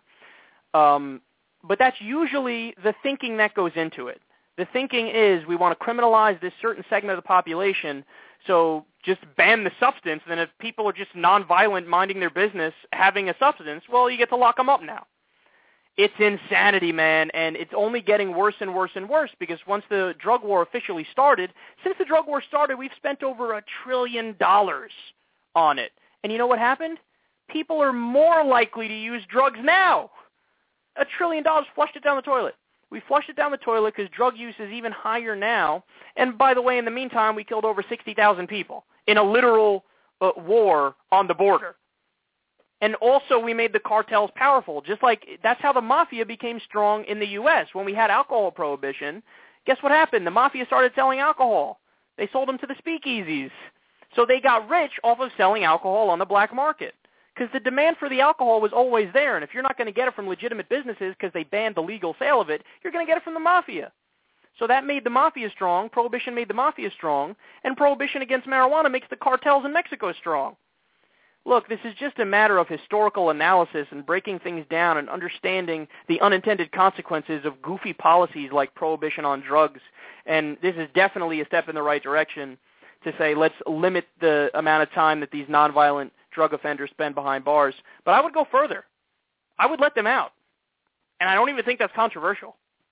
Um, but that's usually the thinking that goes into it. The thinking is we want to criminalize this certain segment of the population, so just ban the substance. Then if people are just nonviolent, minding their business, having a substance, well, you get to lock them up now. It's insanity, man, and it's only getting worse and worse and worse because once the drug war officially started, since the drug war started, we've spent over a trillion dollars on it. And you know what happened? People are more likely to use drugs now. A trillion dollars flushed it down the toilet. We flushed it down the toilet because drug use is even higher now. And by the way, in the meantime, we killed over sixty thousand people in a literal uh, war on the border. And also we made the cartels powerful. Just like that's how the mafia became strong in the U S When we had alcohol prohibition, guess what happened? The mafia started selling alcohol. They sold them to the speakeasies. So they got rich off of selling alcohol on the black market. Because the demand for the alcohol was always there, and if you're not going to get it from legitimate businesses because they banned the legal sale of it, you're going to get it from the mafia. So that made the mafia strong, Prohibition made the mafia strong, and Prohibition against marijuana makes the cartels in Mexico strong. Look, this is just a matter of historical analysis and breaking things down and understanding the unintended consequences of goofy policies like Prohibition on drugs, and this is definitely a step in the right direction to say let's limit the amount of time that these nonviolent drug offenders spend behind bars. But I would go further. I would let them out. And I don't even think that's controversial.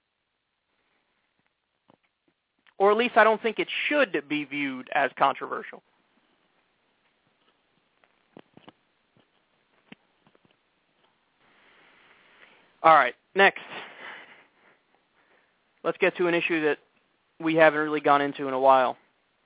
Or at least I don't think it should be viewed as controversial. All right, next. Let's get to an issue that we haven't really gone into in a while.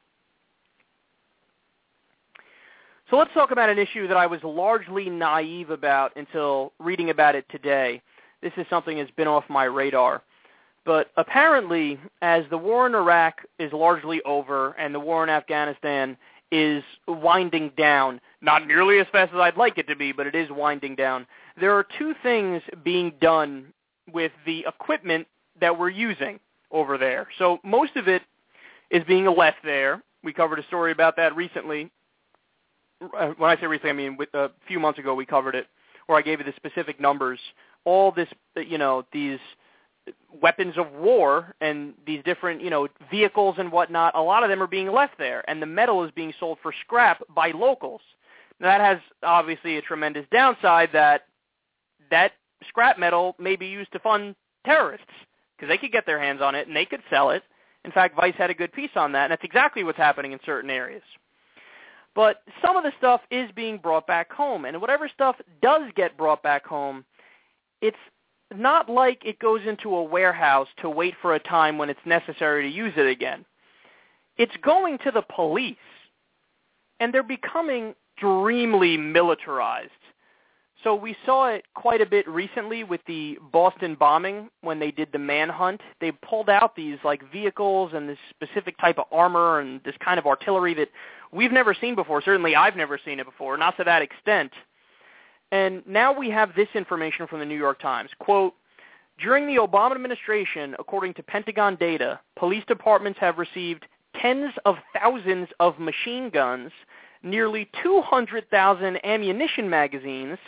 So let's talk about an issue that I was largely naive about until reading about it today. This is something that's been off my radar. But apparently, as the war in Iraq is largely over and the war in Afghanistan is winding down, not nearly as fast as I'd like it to be, but it is winding down, there are two things being done with the equipment that we're using over there. So most of it is being left there. We covered a story about that recently. When I say recently, I mean with, a few months ago we covered it, where I gave you the specific numbers. All this, you know, these weapons of war and these different, you know, vehicles and whatnot, a lot of them are being left there, and the metal is being sold for scrap by locals. Now, that has obviously a tremendous downside that that scrap metal may be used to fund terrorists because they could get their hands on it and they could sell it. In fact, Vice had a good piece on that, and that's exactly what's happening in certain areas. But some of the stuff is being brought back home, and whatever stuff does get brought back home, it's not like it goes into a warehouse to wait for a time when it's necessary to use it again. It's going to the police, and they're becoming extremely militarized. So we saw it quite a bit recently with the Boston bombing when they did the manhunt. They pulled out these like vehicles and this specific type of armor and this kind of artillery that we've never seen before. Certainly I've never seen it before, not to that extent. And now we have this information from the New York Times. Quote, during the Obama administration, according to Pentagon data, police departments have received tens of thousands of machine guns, nearly two hundred thousand ammunition magazines,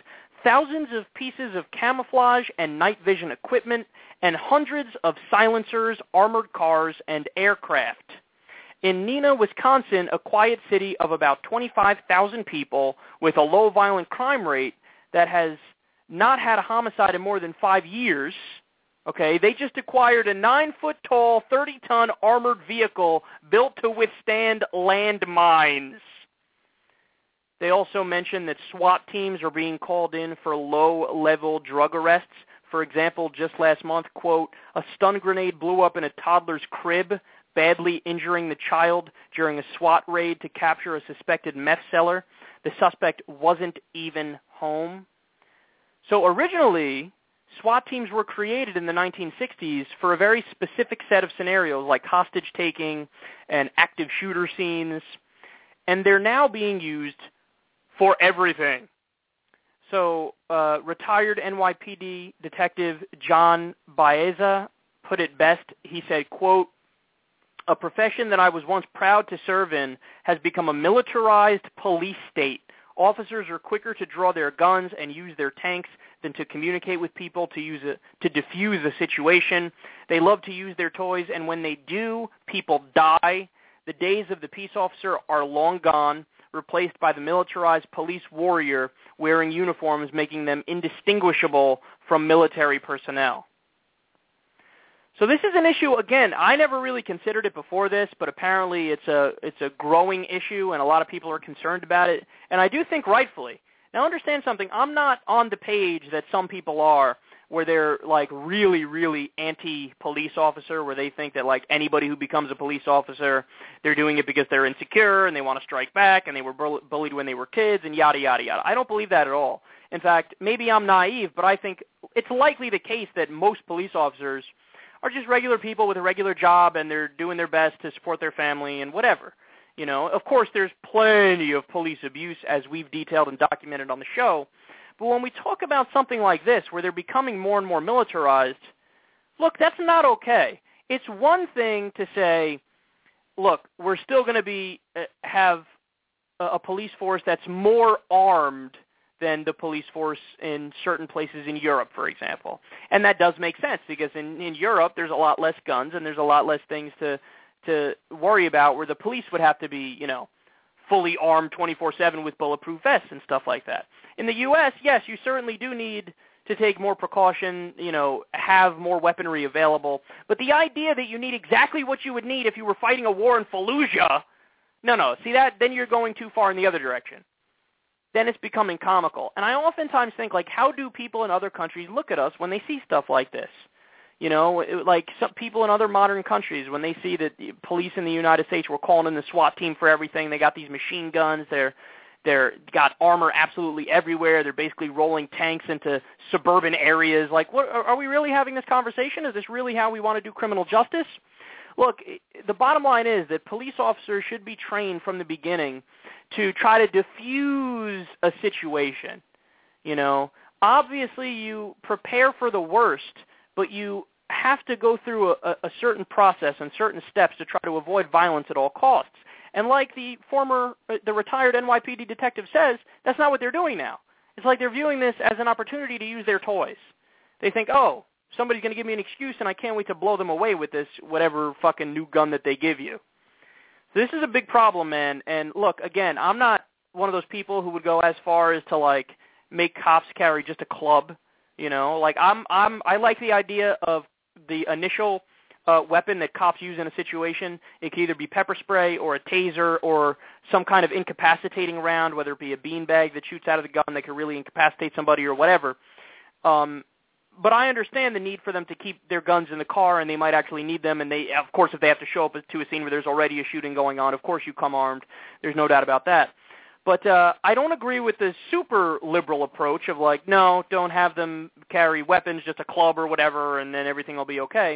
thousands of pieces of camouflage and night vision equipment, and hundreds of silencers, armored cars, and aircraft. In Neenah, Wisconsin, a quiet city of about twenty-five thousand people with a low violent crime rate that has not had a homicide in more than five years, okay, they just acquired a nine-foot-tall, thirty-ton armored vehicle built to withstand landmines. They also mentioned that SWAT teams are being called in for low-level drug arrests. For example, just last month, quote, a stun grenade blew up in a toddler's crib, badly injuring the child during a SWAT raid to capture a suspected meth seller. The suspect wasn't even home. So originally, SWAT teams were created in the nineteen sixties for a very specific set of scenarios like hostage-taking and active shooter scenes, and they're now being used for everything. So uh, retired N Y P D detective John Baeza put it best. He said, quote, a profession that I was once proud to serve in has become a militarized police state. Officers are quicker to draw their guns and use their tanks than to communicate with people to use a, to defuse a situation. They love to use their toys, and when they do, people die. The days of the peace officer are long gone, replaced by the militarized police warrior wearing uniforms, making them indistinguishable from military personnel. So this is an issue, again, I never really considered it before this, but apparently it's a it's a growing issue, and a lot of people are concerned about it, and I do think rightfully. Now understand something, I'm not on the page that some people are, where they're like really, really anti-police officer, where they think that like anybody who becomes a police officer, they're doing it because they're insecure and they want to strike back and they were bullied when they were kids and yada, yada, yada. I don't believe that at all. In fact, maybe I'm naive, but I think it's likely the case that most police officers are just regular people with a regular job and they're doing their best to support their family and whatever. You know, of course, there's plenty of police abuse, as we've detailed and documented on the show. But when we talk about something like this, where they're becoming more and more militarized, look, that's not okay. It's one thing to say, look, we're still going to be uh, have a, a police force that's more armed than the police force in certain places in Europe, for example. And that does make sense, because in, in Europe there's a lot less guns and there's a lot less things to to worry about, where the police would have to be, you know, fully armed twenty-four seven with bulletproof vests and stuff like that. In the U S, yes, you certainly do need to take more precaution, you know, have more weaponry available. But the idea that you need exactly what you would need if you were fighting a war in Fallujah, no, no. See, that then you're going too far in the other direction. Then it's becoming comical. And I oftentimes think, like, how do people in other countries look at us when they see stuff like this? You know, it, like some people in other modern countries, when they see that the police in the United States were calling in the SWAT team for everything, they got these machine guns, they're they're got armor absolutely everywhere, they're basically rolling tanks into suburban areas. Like, what, are we really having this conversation? Is this really how we want to do criminal justice? Look, the bottom line is that police officers should be trained from the beginning to try to diffuse a situation. You know, obviously you prepare for the worst, but you have to go through a, a certain process and certain steps to try to avoid violence at all costs. And like the former, the retired N Y P D detective says, that's not what they're doing now. It's like they're viewing this as an opportunity to use their toys. They think, oh, somebody's going to give me an excuse and I can't wait to blow them away with this whatever fucking new gun that they give you. So this is a big problem, man. And look, again, I'm not one of those people who would go as far as to like make cops carry just a club. You know, like I'm, I'm, I like the idea of the initial uh, weapon that cops use in a situation. It could either be pepper spray or a taser or some kind of incapacitating round, whether it be a beanbag that shoots out of the gun that could really incapacitate somebody or whatever. Um, but I understand the need for them to keep their guns in the car, and they might actually need them. And they, of course, if they have to show up to a scene where there's already a shooting going on, of course you come armed. There's no doubt about that. But uh, I don't agree with the super liberal approach of like, no, don't have them carry weapons, just a club or whatever, and then everything will be okay.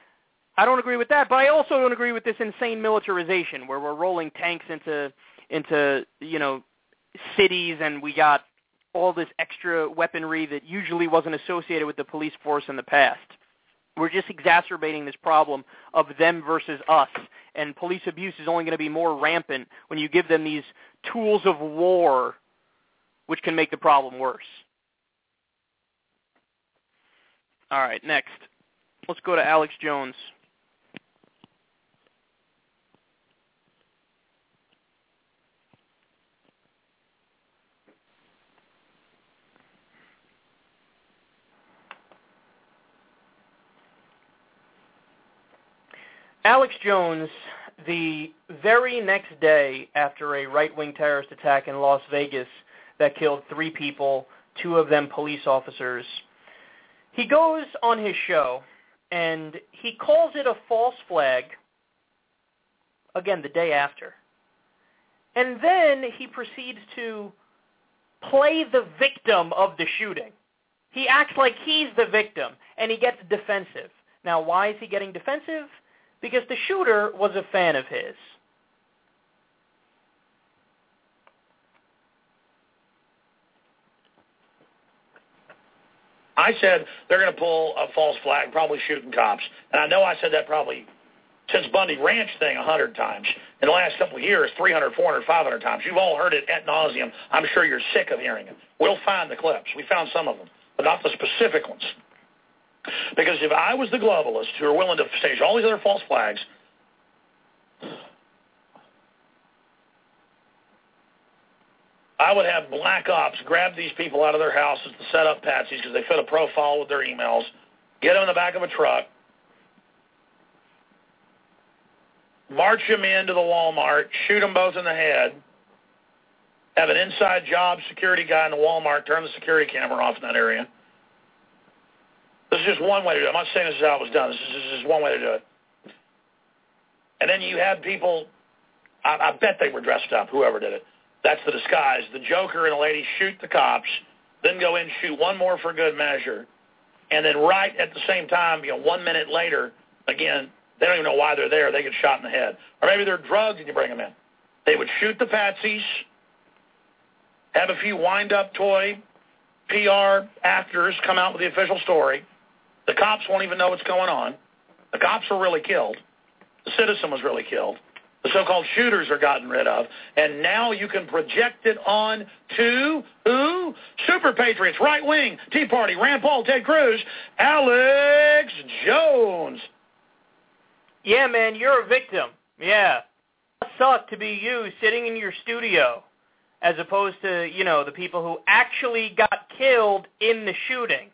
I don't agree with that, but I also don't agree with this insane militarization where we're rolling tanks into, into you know, cities, and we got all this extra weaponry that usually wasn't associated with the police force in the past. We're just exacerbating this problem of them versus us, and police abuse is only going to be more rampant when you give them these tools of war, which can make the problem worse. All right, next. Let's go to Alex Jones. Alex Jones, the very next day after a right-wing terrorist attack in Las Vegas that killed three people, two of them police officers, he goes on his show and he calls it a false flag, again, the day after. And then he proceeds to play the victim of the shooting. He acts like he's the victim, and he gets defensive. Now, why is he getting defensive? Because the shooter was a fan of his. I said they're going to pull a false flag, probably shooting cops. And I know I said that probably since Bundy Ranch thing a hundred times. In the last couple of years, three hundred, four hundred, five hundred times. You've all heard it ad nauseum. I'm sure you're sick of hearing it. We'll find the clips. We found some of them, but not the specific ones. Because if I was the globalists who are willing to stage all these other false flags, I would have black ops grab these people out of their houses to set up patsies because they fit a profile with their emails, get them in the back of a truck, march them into the Walmart, shoot them both in the head, have an inside job security guy in the Walmart turn the security camera off in that area. This is just one way to do it. I'm not saying this is how it was done. This is, this is just one way to do it. And then you had people, I, I bet they were dressed up, whoever did it. That's the disguise. The Joker and a lady shoot the cops, then go in, shoot one more for good measure, and then right at the same time, you know, one minute later, again, they don't even know why they're there. They get shot in the head. Or maybe they're drugged and you bring them in. They would shoot the patsies, have a few wind-up toy P R actors come out with the official story. The cops won't even know what's going on. The cops were really killed. The citizen was really killed. The so-called shooters are gotten rid of. And now you can project it on to who? Super Patriots, right wing, Tea Party, Rand Paul, Ted Cruz, Alex Jones. Yeah, man, you're a victim. Yeah. It sucked to be you sitting in your studio as opposed to, you know, the people who actually got killed in the shooting.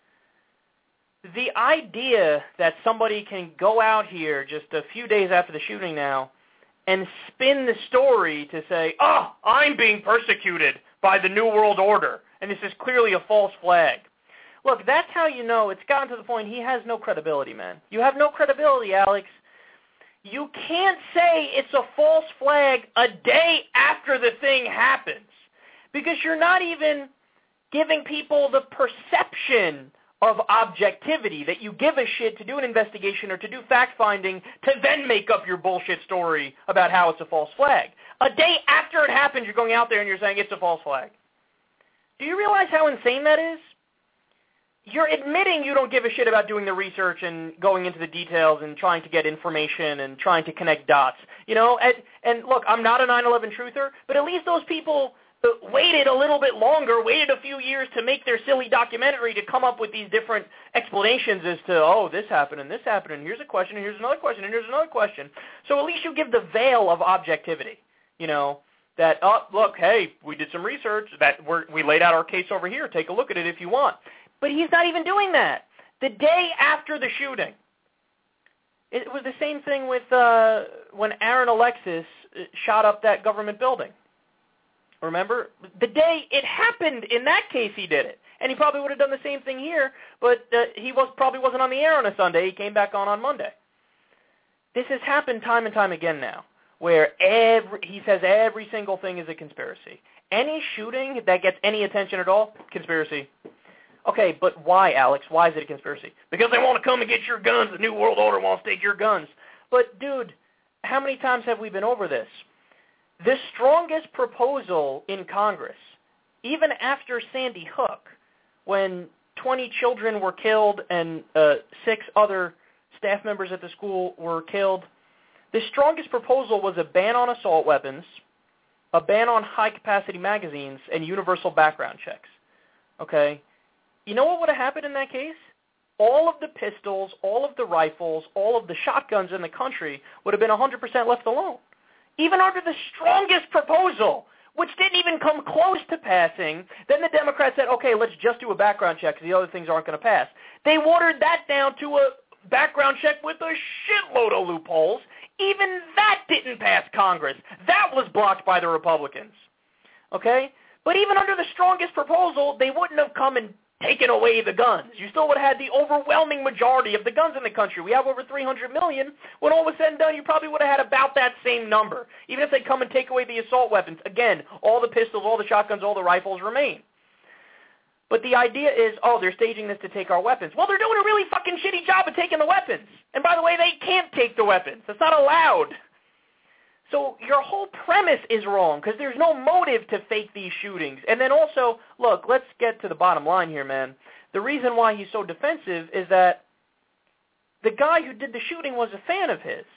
The idea that somebody can go out here just a few days after the shooting now and spin the story to say, oh, I'm being persecuted by the New World Order, and this is clearly a false flag. Look, that's how you know it's gotten to the point he has no credibility, man. You have no credibility, Alex. You can't say it's a false flag a day after the thing happens because you're not even giving people the perception of objectivity, that you give a shit to do an investigation or to do fact-finding to then make up your bullshit story about how it's a false flag. A day after it happens, you're going out there and you're saying it's a false flag. Do you realize how insane that is? You're admitting you don't give a shit about doing the research and going into the details and trying to get information and trying to connect dots. You know, and, and look, I'm not a nine eleven truther, but at least those people waited a little bit longer, waited a few years to make their silly documentary to come up with these different explanations as to, oh, this happened and this happened and here's a question and here's another question and here's another question. So at least you give the veil of objectivity, you know, that, oh, look, hey, we did some research, that we're, we laid out our case over here, take a look at it if you want. But he's not even doing that. The day after the shooting, it was the same thing with uh, when Aaron Alexis shot up that government building. Remember? The day it happened, in that case, he did it. And he probably would have done the same thing here, but uh, he was probably wasn't on the air on a Sunday. He came back on on Monday. This has happened time and time again now, where every, he says every single thing is a conspiracy. Any shooting that gets any attention at all, conspiracy. Okay, but why, Alex? Why is it a conspiracy? Because they want to come and get your guns. The New World Order wants to take your guns. But, dude, how many times have we been over this? The strongest proposal in Congress, even after Sandy Hook, when twenty children were killed and uh, six other staff members at the school were killed, the strongest proposal was a ban on assault weapons, a ban on high-capacity magazines, and universal background checks. Okay? You know what would have happened in that case? all of the pistols, all of the rifles, all of the shotguns in the country would have been one hundred percent left alone. Even under the strongest proposal, which didn't even come close to passing, then the Democrats said, okay, let's just do a background check because the other things aren't going to pass. They watered that down to a background check with a shitload of loopholes. Even that didn't pass Congress. That was blocked by the Republicans. Okay? But even under the strongest proposal, they wouldn't have come and taken away the guns. You still would have had the overwhelming majority of the guns in the country. We have over three hundred million. When all was said and done, you probably would have had about that same number. Even if they come and take away the assault weapons, again, all the pistols, all the shotguns, all the rifles remain. But the idea is, oh, they're staging this to take our weapons. Well, they're doing a really fucking shitty job of taking the weapons. And by the way, they can't take the weapons. That's not allowed. So your whole premise is wrong because there's no motive to fake these shootings. And then also, look, let's get to the bottom line here, man. The reason why he's so defensive is that the guy who did the shooting was a fan of his.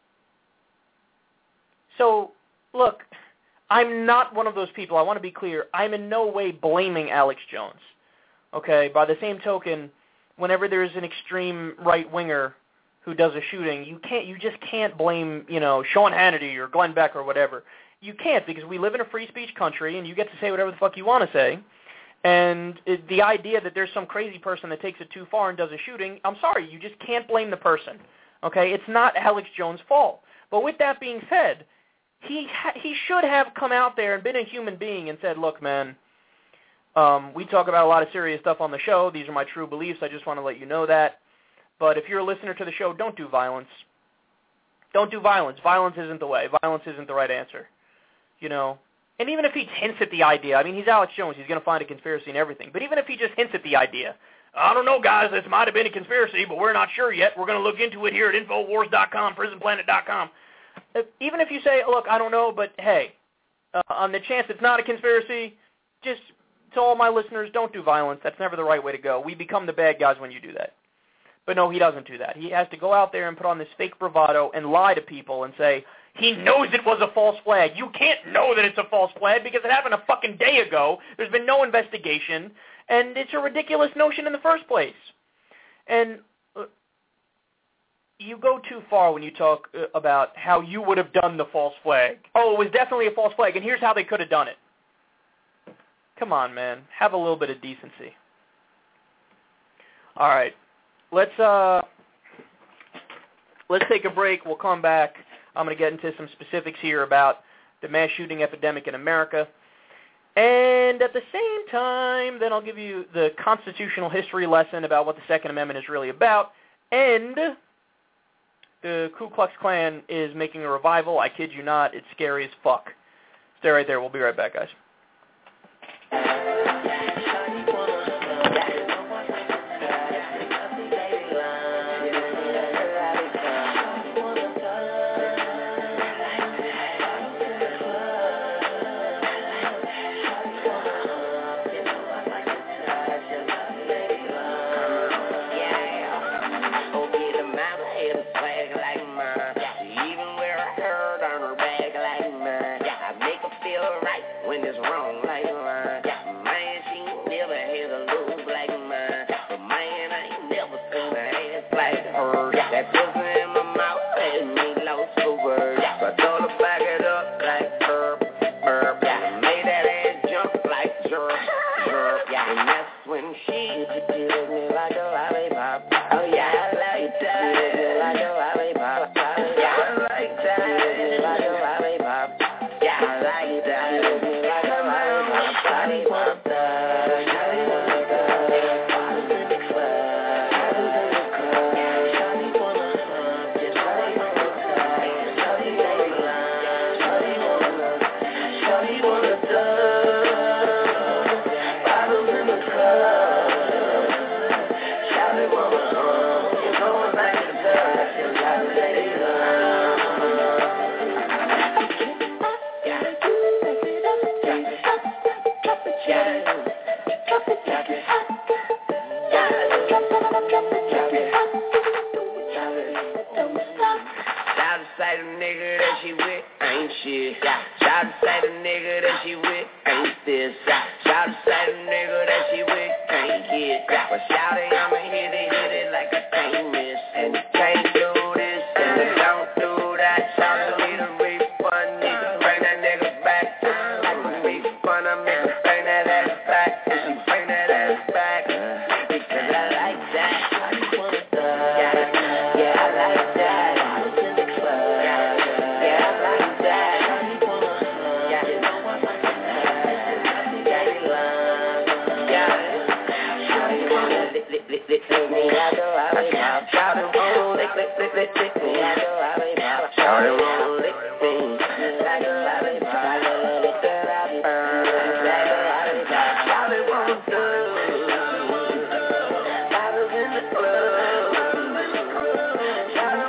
So, look, I'm not one of those people. I want to be clear. I'm in no way blaming Alex Jones. Okay? By the same token, whenever there's an extreme right-winger who does a shooting, you can't, you just can't blame, you know, Sean Hannity or Glenn Beck or whatever. You can't because we live in a free speech country and you get to say whatever the fuck you want to say. And it, the idea that there's some crazy person that takes it too far and does a shooting, I'm sorry, you just can't blame the person. Okay? It's not Alex Jones' fault. But with that being said, he ha- he should have come out there and been a human being and said, look, man, um, we talk about a lot of serious stuff on the show. These are my true beliefs. I just want to let you know that. But if you're a listener to the show, don't do violence. Don't do violence. Violence isn't the way. Violence isn't the right answer. You know? And even if he hints at the idea, I mean, he's Alex Jones. He's going to find a conspiracy and everything. But even if he just hints at the idea, I don't know, guys, this might have been a conspiracy, but we're not sure yet. We're going to look into it here at Infowars dot com, Prison Planet dot com. Even if you say, look, I don't know, but hey, uh, on the chance it's not a conspiracy, just to all my listeners, don't do violence. That's never the right way to go. We become the bad guys when you do that. But no, he doesn't do that. He has to go out there and put on this fake bravado and lie to people and say, he knows it was a false flag. You can't know that it's a false flag because it happened a fucking day ago. There's been no investigation, and it's a ridiculous notion in the first place. And uh, you go too far when you talk uh, about how you would have done the false flag. Oh, it was definitely a false flag, and here's how they could have done it. Come on, man. Have a little bit of decency. All right. Let's uh, let's take a break. We'll come back. I'm going to get into some specifics here about the mass shooting epidemic in America. And at the same time, then I'll give you the constitutional history lesson about what the Second Amendment is really about. And the Ku Klux Klan is making a revival. I kid you not. It's scary as fuck. Stay right there. We'll be right back, guys. Shout to say the nigga that she with ain't kid. But shout it, I'ma hit it, hit it like I can't miss. And you can't do this, and you don't do that. Shout out to the refund, need to bring that nigga back. I can be fun, I make her bring that ass back. And she bring that ass back, because I like that. I just wanna thug. Yeah, I like that. I was in the club. Yeah, I like that. I just wanna hug. Yeah, you know what I'm saying. Daddy love. Yeah, shawty wanna lick, lick, lick, lick, lick me out the lollipop. Shawty wanna lick, lick, lick, lick, lick me out the lollipop. Shawty wanna lick me like a lollipop. I wanna lick the lollipop like a lollipop. Shawty wanna do. I was in the club. Shawty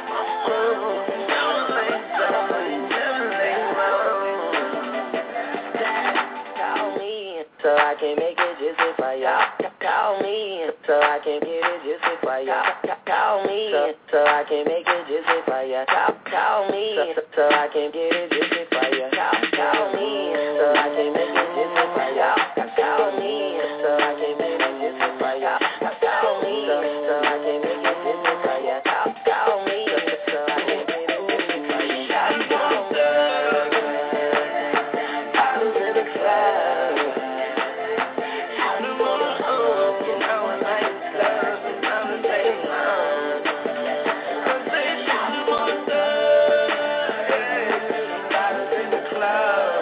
call me so I can make it just if I y'all. Call me so I can get it just if I y'all. Call me so I can make it just if I y'all. Call me so I can get it just if I y'all. Call me so I can make it just if I y'all. Call me so I can make it just if I y'all. Call me so I can make it just if I y'all. Call me so I can make it just if I y'all. I was in the club. I don't wanna hug, you know I like love, and I'm the same line. I said I don't wanna thug. I was in the club.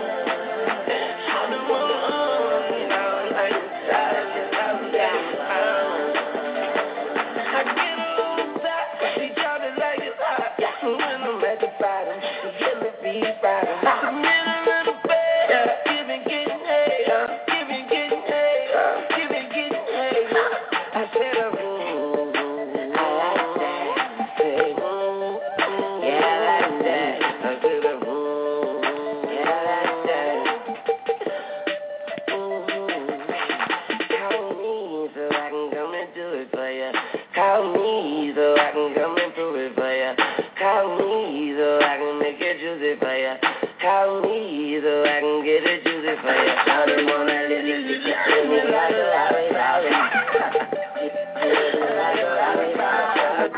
I don't wanna hug, you know I like love, and I'm the same line. I get a little tight, she drop it like it's hot. When I'm at the bottom, she get me beat bottom. The middle of the bed, giving, getting head, giving, getting head, giving, getting head. I said, ooh, I like that. Say, ooh, yeah, I like that. I said, ooh, yeah, I like that. Ooh, call me so I can come and do it for ya. Call me so I can come and prove it for ya. Call me so I can make it juicy for ya. Call me so I can get it juicy for ya. I don't wanna live it, live me like a lollipop. Live me like a lollipop.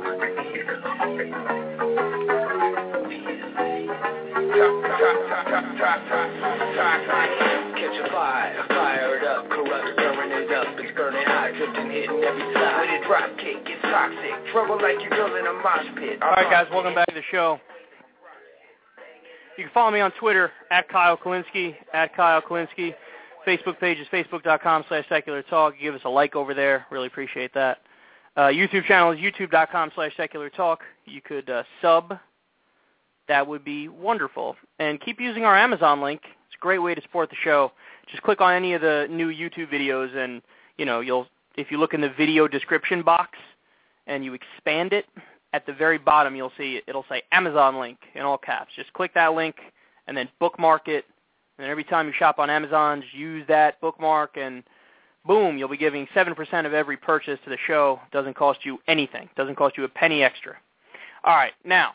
Catch a fire, fired up, corrupt, stirring it up. It's burning hot, drifting, hitting every side. When it drop kick, it's toxic. Trouble like you're building a mosh pit. All right, guys, welcome back to the show. You can follow me on Twitter, at Kyle Kulinski, at Kyle Kulinski. Facebook page is facebook.com slash secular talk. Give us a like over there. Really appreciate that. Uh, YouTube channel is youtube.com slash secular talk. You could uh, sub. That would be wonderful. And keep using our Amazon link. It's a great way to support the show. Just click on any of the new YouTube videos, and you know you'll. If you look in the video description box and you expand it, at the very bottom you'll see it'll say Amazon link in all caps. Just click that link and then bookmark it. And every time you shop on Amazon, just use that bookmark, and boom, you'll be giving seven percent of every purchase to the show. Doesn't cost you anything. Doesn't cost you a penny extra. All right, now,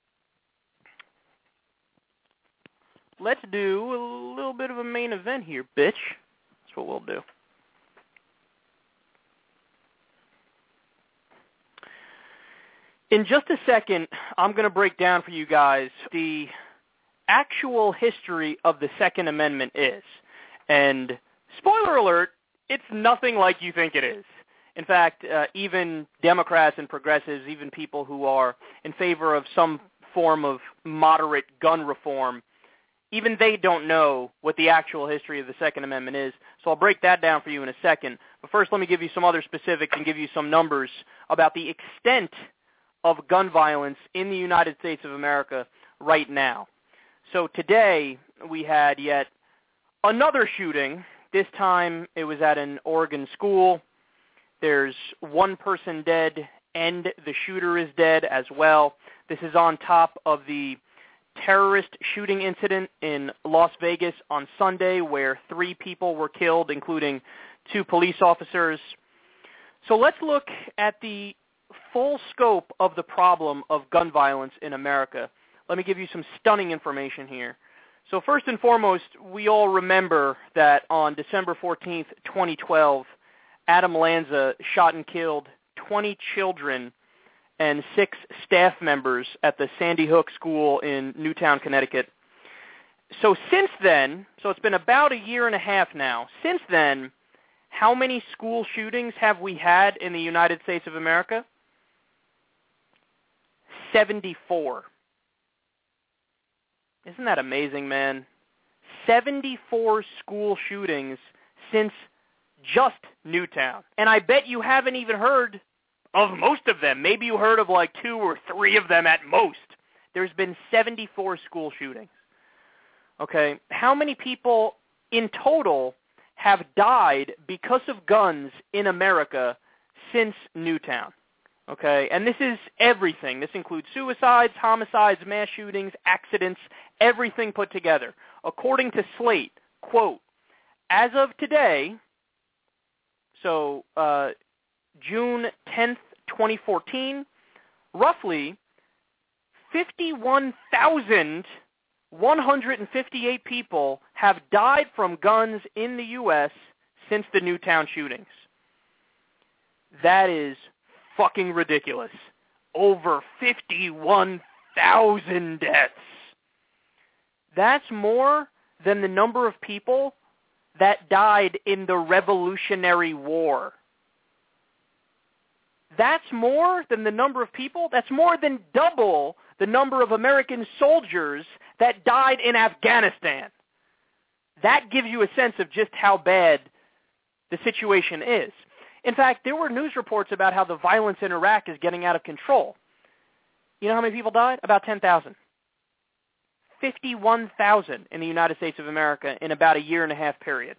let's do a little bit of a main event here, bitch. That's what we'll do. In just a second, I'm going to break down for you guys the actual history of the Second Amendment is. And spoiler alert, it's nothing like you think it is. In fact, uh, even Democrats and progressives, even people who are in favor of some form of moderate gun reform, even they don't know what the actual history of the Second Amendment is. So I'll break that down for you in a second. But first, let me give you some other specifics and give you some numbers about the extent of gun violence in the United States of America right now. So today, we had yet another shooting. This time, it was at an Oregon school. There's one person dead, and the shooter is dead as well. This is on top of the terrorist shooting incident in Las Vegas on Sunday, where three people were killed, including two police officers. So let's look at the full scope of the problem of gun violence in America. Let me give you some stunning information here. So first and foremost, we all remember that on December fourteenth, twenty twelve, Adam Lanza shot and killed twenty children and six staff members at the Sandy Hook School in Newtown, Connecticut. So since then, so it's been about a year and a half now, since then, how many school shootings have we had in the United States of America? seventy-four. Isn't that amazing, man? seventy-four school shootings since just Newtown. And I bet you haven't even heard of most of them. Maybe you heard of like two or three of them at most. There's been seventy-four school shootings. Okay, how many people in total have died because of guns in America since Newtown? Okay, and this is everything. This includes suicides, homicides, mass shootings, accidents, everything put together. According to Slate, quote, as of today, so uh, June tenth, twenty fourteen, roughly fifty-one thousand one hundred fifty-eight people have died from guns in the U S since the Newtown shootings. That is fucking ridiculous. Over fifty-one thousand deaths. That's more than the number of people that died in the Revolutionary War. That's more than the number of people, that's more than double the number of American soldiers that died in Afghanistan. That gives you a sense of just how bad the situation is. In fact, there were news reports about how the violence in Iraq is getting out of control. You know how many people died? About ten thousand. fifty-one thousand in the United States of America in about a year and a half period.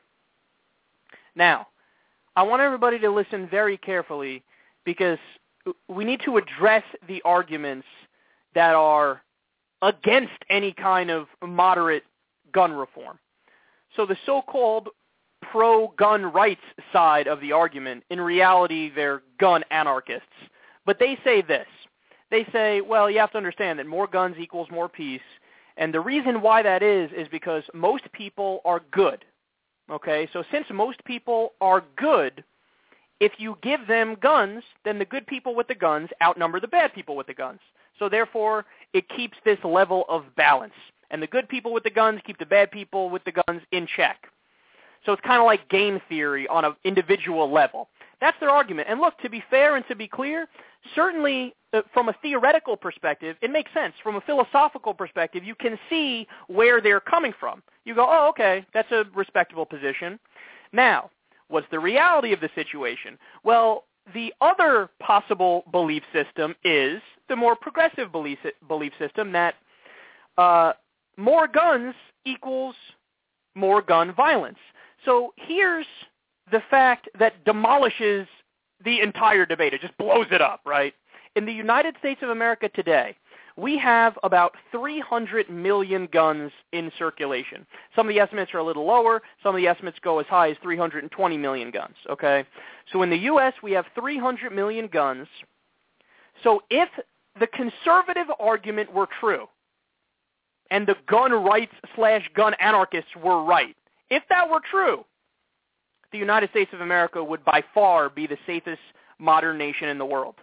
Now, I want everybody to listen very carefully because we need to address the arguments that are against any kind of moderate gun reform. So the so-called pro-gun rights side of the argument, in reality, they're gun anarchists. But they say this. They say, well, you have to understand that more guns equals more peace. And the reason why that is is because most people are good. Okay? So since most people are good, if you give them guns, then the good people with the guns outnumber the bad people with the guns. So therefore, it keeps this level of balance. And the good people with the guns keep the bad people with the guns in check. So it's kind of like game theory on an individual level. That's their argument. And look, to be fair and to be clear, certainly uh, from a theoretical perspective, it makes sense. From a philosophical perspective, you can see where they're coming from. You go, oh, okay, that's a respectable position. Now, what's the reality of the situation? Well, the other possible belief system is the more progressive belief, belief system that uh, more guns equals more gun violence. So here's the fact that demolishes the entire debate. It just blows it up, right? In the United States of America today, we have about three hundred million guns in circulation. Some of the estimates are a little lower. Some of the estimates go as high as three hundred twenty million guns, okay? So in the U S, we have three hundred million guns. So if the conservative argument were true, and the gun rights slash gun anarchists were right, if that were true, the United States of America would by far be the safest modern nation in the world.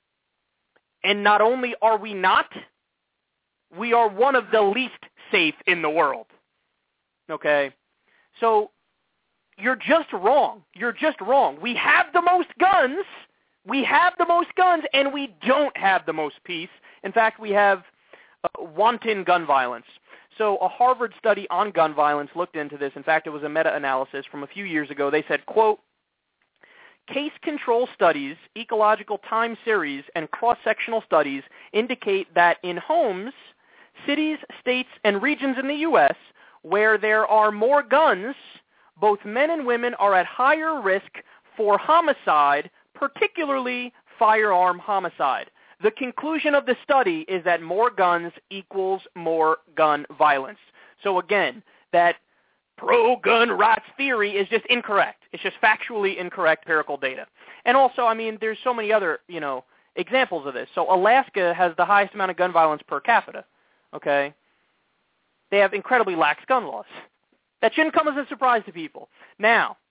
And not only are we not, we are one of the least safe in the world. Okay? So you're just wrong. You're just wrong. We have the most guns. We have the most guns, and we don't have the most peace. In fact, we have uh, wanton gun violence. So a Harvard study on gun violence looked into this. In fact, it was a meta-analysis from a few years ago. They said, quote, case control studies, ecological time series, and cross-sectional studies indicate that in homes, cities, states, and regions in the U S where there are more guns, both men and women are at higher risk for homicide, particularly firearm homicide. The conclusion of the study is that more guns equals more gun violence. So again, that pro-gun rights theory is just incorrect. It's just factually incorrect empirical data. And also, I mean, there's so many other, you know, examples of this. So Alaska has the highest amount of gun violence per capita, okay? They have incredibly lax gun laws. That shouldn't come as a surprise to people. Now,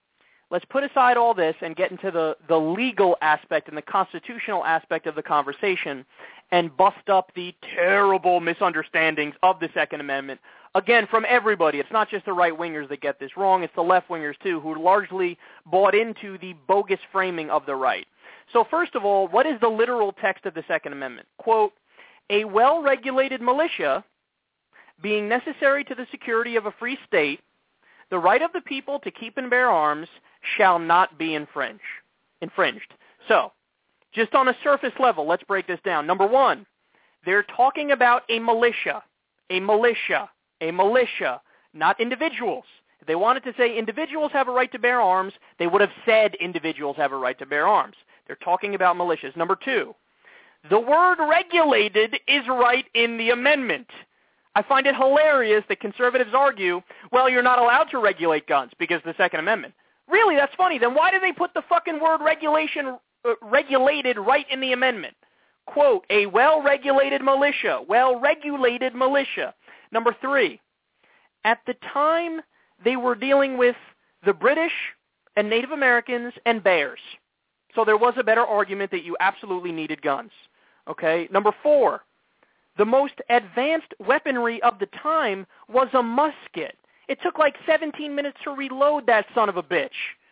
let's put aside all this and get into the, the legal aspect and the constitutional aspect of the conversation and bust up the terrible misunderstandings of the Second Amendment. Again, from everybody. It's not just the right-wingers that get this wrong. It's the left-wingers, too, who largely bought into the bogus framing of the right. So first of all, what is the literal text of the Second Amendment? Quote, a well-regulated militia being necessary to the security of a free state, the right of the people to keep and bear arms shall not be infringe, infringed. So, just on a surface level, let's break this down. Number one, they're talking about a militia, a militia, a militia, not individuals. If they wanted to say individuals have a right to bear arms, they would have said individuals have a right to bear arms. They're talking about militias. Number two, the word regulated is right in the amendment. I find it hilarious that conservatives argue, well, you're not allowed to regulate guns because of the Second Amendment. Really, that's funny. Then why did they put the fucking word regulation, uh, regulated right in the amendment? Quote, a well-regulated militia, well-regulated militia. Number three, at the time they were dealing with the British and Native Americans and bears. So there was a better argument that you absolutely needed guns. Okay. Number four, the most advanced weaponry of the time was a musket. It took like seventeen minutes to reload that son of a bitch.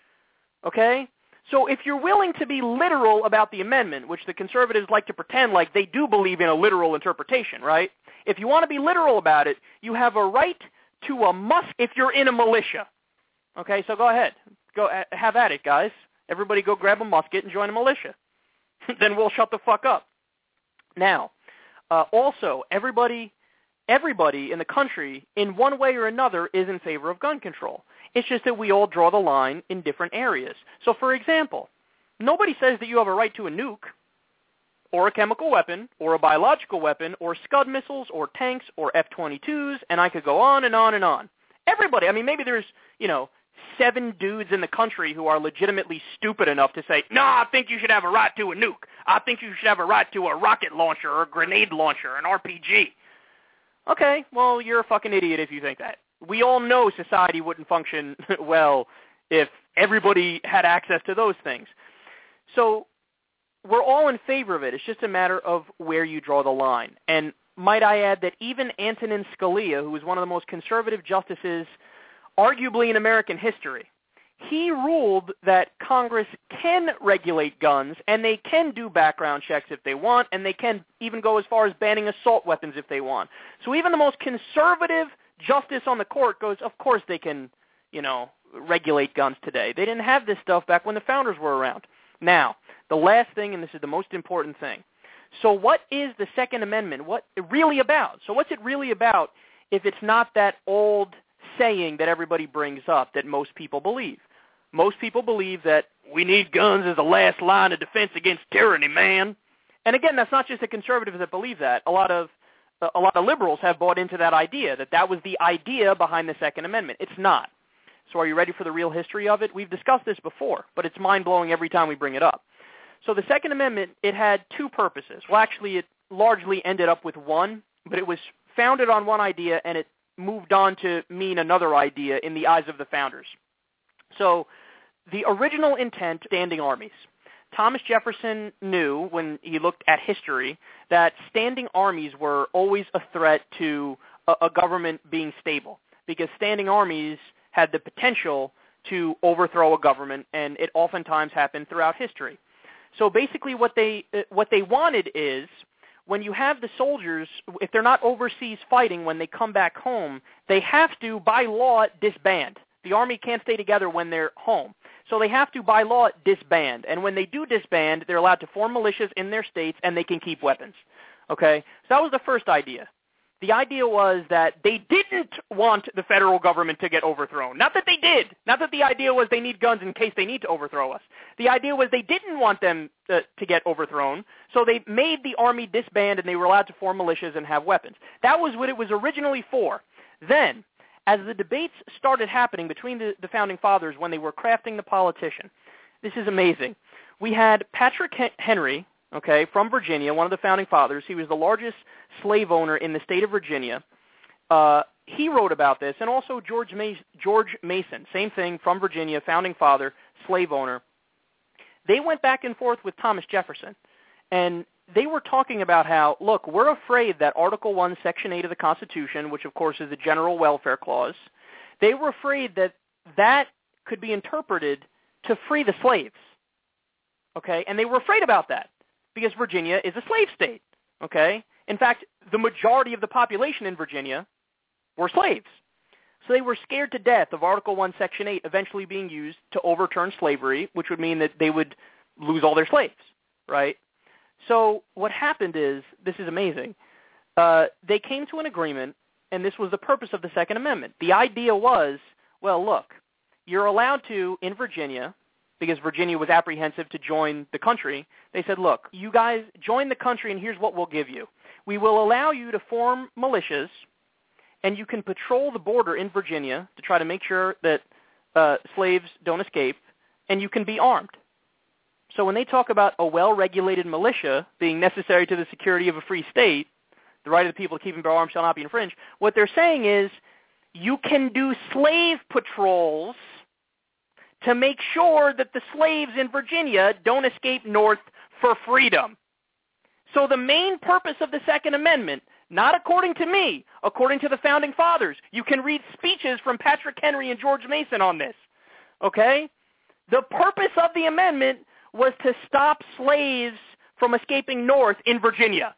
Okay? So if you're willing to be literal about the amendment, which the conservatives like to pretend like they do believe in a literal interpretation, right? If you want to be literal about it, you have a right to a musket if you're in a militia. Okay, so go ahead. Go have at it, guys. Everybody go grab a musket and join a militia. Then we'll shut the fuck up. Now, uh, also, everybody, everybody in the country, in one way or another, is in favor of gun control. It's just that we all draw the line in different areas. So, for example, nobody says that you have a right to a nuke, or a chemical weapon, or a biological weapon, or Scud missiles, or tanks, or F twenty-twos, and I could go on and on and on. Everybody, I mean, maybe there's, you know, seven dudes in the country who are legitimately stupid enough to say, no, I think you should have a right to a nuke. I think you should have a right to a rocket launcher or a grenade launcher, an R P G. Okay, well, you're a fucking idiot if you think that. We all know society wouldn't function well if everybody had access to those things. So we're all in favor of it. It's just a matter of where you draw the line. And might I add that even Antonin Scalia, who was one of the most conservative justices arguably in American history, he ruled that Congress can regulate guns, and they can do background checks if they want, and they can even go as far as banning assault weapons if they want. So even the most conservative justice on the court goes, of course they can, you know, regulate guns today. They didn't have this stuff back when the founders were around. Now, the last thing, and this is the most important thing. So what is the Second Amendment? What really about? So what's it really about if it's not that old saying that everybody brings up that most people believe? Most people believe that we need guns as the last line of defense against tyranny, man. And again, that's not just the conservatives that believe that. A lot of a lot of liberals have bought into that idea, that that was the idea behind the Second Amendment. It's not. So are you ready for the real history of it? We've discussed this before, but it's mind-blowing every time we bring it up. So the Second Amendment, it had two purposes. Well, actually, it largely ended up with one, but it was founded on one idea, and it moved on to mean another idea in the eyes of the founders. So the original intent, standing armies. Thomas Jefferson knew, when he looked at history, that standing armies were always a threat to a, a government being stable, because standing armies had the potential to overthrow a government, and it oftentimes happened throughout history. So basically what they what they wanted is, when you have the soldiers, if they're not overseas fighting, when they come back home, they have to, by law, disband. The army can't stay together when they're home. So they have to, by law, disband. And when they do disband, they're allowed to form militias in their states, and they can keep weapons. Okay? So that was the first idea. The idea was that they didn't want the federal government to get overthrown. Not that they did. Not that the idea was they need guns in case they need to overthrow us. The idea was they didn't want them to, to get overthrown, so they made the army disband, and they were allowed to form militias and have weapons. That was what it was originally for. Then, as the debates started happening between the, the Founding Fathers when they were crafting the politician, this is amazing. We had Patrick Henry, okay, from Virginia, one of the Founding Fathers. He was the largest slave owner in the state of Virginia. Uh, he wrote about this, and also George, Mas- George Mason, same thing, from Virginia, Founding Father, slave owner, they went back and forth with Thomas Jefferson. And they were talking about how, look, we're afraid that Article one, Section eight of the Constitution, which of course is the General Welfare Clause, they were afraid that that could be interpreted to free the slaves. Okay? And they were afraid about that because Virginia is a slave state. Okay? In fact, the majority of the population in Virginia were slaves. So they were scared to death of Article one, Section eight eventually being used to overturn slavery, which would mean that they would lose all their slaves, right? So what happened is, this is amazing, uh, they came to an agreement, and this was the purpose of the Second Amendment. The idea was, well, look, you're allowed to, in Virginia, because Virginia was apprehensive to join the country, they said, look, you guys join the country, and here's what we'll give you. We will allow you to form militias, and you can patrol the border in Virginia to try to make sure that uh, slaves don't escape, and you can be armed. So when they talk about a well-regulated militia being necessary to the security of a free state, the right of the people to keep and bear arms shall not be infringed, what they're saying is you can do slave patrols to make sure that the slaves in Virginia don't escape north for freedom. So the main purpose of the Second Amendment, not according to me, according to the Founding Fathers, you can read speeches from Patrick Henry and George Mason on this, okay? The purpose of the amendment was to stop slaves from escaping north in Virginia.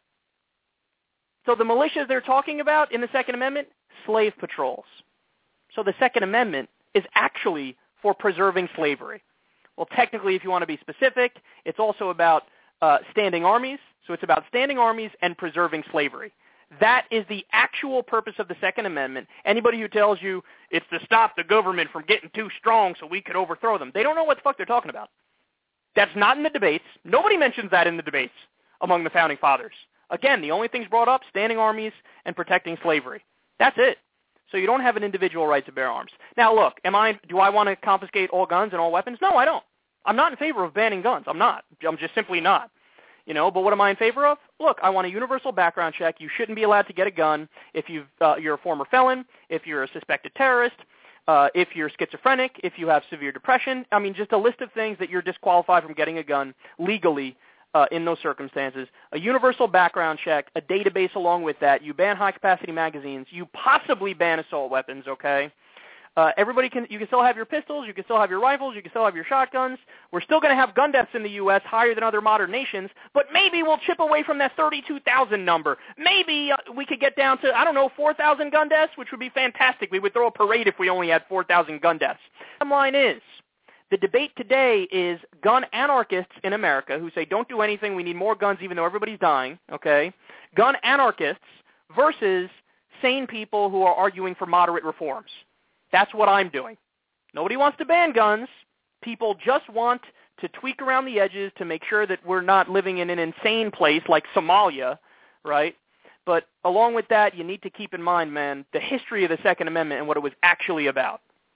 So the militias they're talking about in the Second Amendment, slave patrols. So the Second Amendment is actually for preserving slavery. Well, technically, if you want to be specific, it's also about uh, standing armies. So it's about standing armies and preserving slavery. That is the actual purpose of the Second Amendment. Anybody who tells you it's to stop the government from getting too strong so we could overthrow them, they don't know what the fuck they're talking about. That's not in the debates. Nobody mentions that in the debates among the Founding Fathers. Again, the only things brought up, standing armies and protecting slavery. That's it. So you don't have an individual right to bear arms. Now, look, am I? Do I want to confiscate all guns and all weapons? No, I don't. I'm not in favor of banning guns. I'm not. I'm just simply not. You know, but what am I in favor of? Look, I want a universal background check. You shouldn't be allowed to get a gun if you've, uh, you're a former felon, if you're a suspected terrorist, uh, if you're schizophrenic, if you have severe depression. I mean, just a list of things that you're disqualified from getting a gun legally uh, in those circumstances. A universal background check, a database along with that. You ban high-capacity magazines. You possibly ban assault weapons, okay? Uh, everybody can, you can still have your pistols, you can still have your rifles, you can still have your shotguns. We're still going to have gun deaths in the U S higher than other modern nations, but maybe we'll chip away from that thirty-two thousand number. Maybe uh, we could get down to, I don't know, four thousand gun deaths, which would be fantastic. We would throw a parade if we only had four thousand gun deaths. The bottom line is, the debate today is gun anarchists in America who say don't do anything, we need more guns even though everybody's dying, okay? Gun anarchists versus sane people who are arguing for moderate reforms. That's what I'm doing. Nobody wants to ban guns. People just want to tweak around the edges to make sure that we're not living in an insane place like Somalia, right? But along with that, you need to keep in mind, man, the history of the Second Amendment and what it was actually about.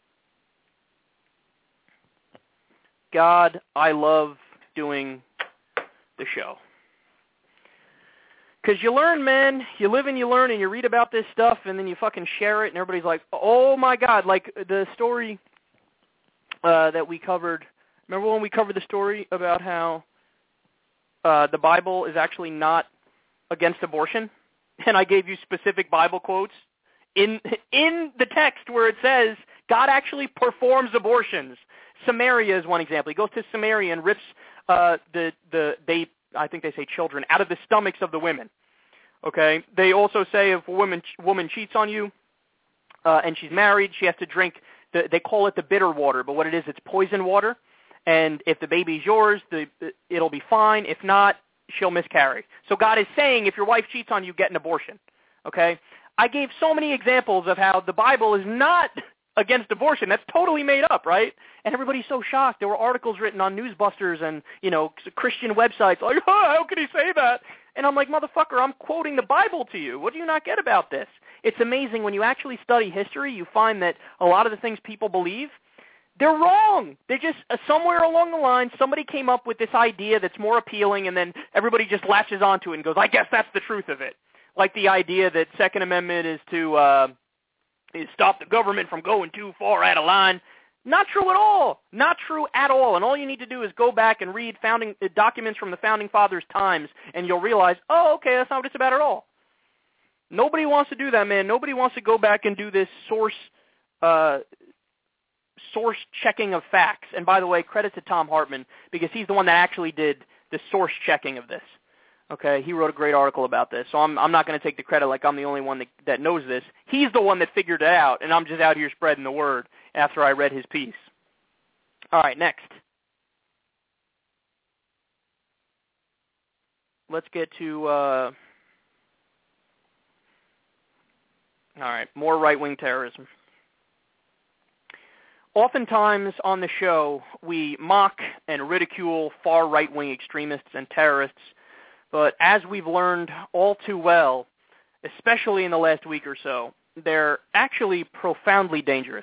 God, I love doing the show. Because you learn, man, you live and you learn, and you read about this stuff, and then you fucking share it, and everybody's like, oh, my God. Like the story uh, that we covered. Remember when we covered the story about how uh, the Bible is actually not against abortion? And I gave you specific Bible quotes in in the text where it says God actually performs abortions. Samaria is one example. He goes to Samaria and rips uh, the, the they I think they say children, out of the stomachs of the women. Okay? They also say if a woman, woman cheats on you uh, and she's married, she has to drink, the, they call it the bitter water, but what it is, it's poison water. And if the baby's yours, the, it'll be fine. If not, she'll miscarry. So God is saying if your wife cheats on you, get an abortion. Okay? I gave so many examples of how the Bible is not against abortion. That's totally made up, right? And everybody's so shocked. There were articles written on Newsbusters and, you know, Christian websites like, oh, how can he say that? And I'm like, motherfucker, I'm quoting the Bible to you. What do you not get about this? It's amazing. When you actually study history, you find that a lot of the things people believe, they're wrong. They just, uh, somewhere along the line, somebody came up with this idea that's more appealing, and then everybody just latches onto it and goes, I guess that's the truth of it. Like the idea that Second Amendment is to uh, is stop the government from going too far out of line. Not true at all. Not true at all. And all you need to do is go back and read founding uh, documents from the Founding Fathers' times, and you'll realize, oh, okay, that's not what it's about at all. Nobody wants to do that, man. Nobody wants to go back and do this source uh, source checking of facts. And by the way, credit to Tom Hartman, because he's the one that actually did the source checking of this. Okay, he wrote a great article about this, so I'm I'm not going to take the credit like I'm the only one that, that knows this. He's the one that figured it out, and I'm just out here spreading the word after I read his piece. All right, next. Let's get to, uh, all right, more right-wing terrorism. Oftentimes on the show, we mock and ridicule far right-wing extremists and terrorists, but as we've learned all too well, especially in the last week or so, they're actually profoundly dangerous.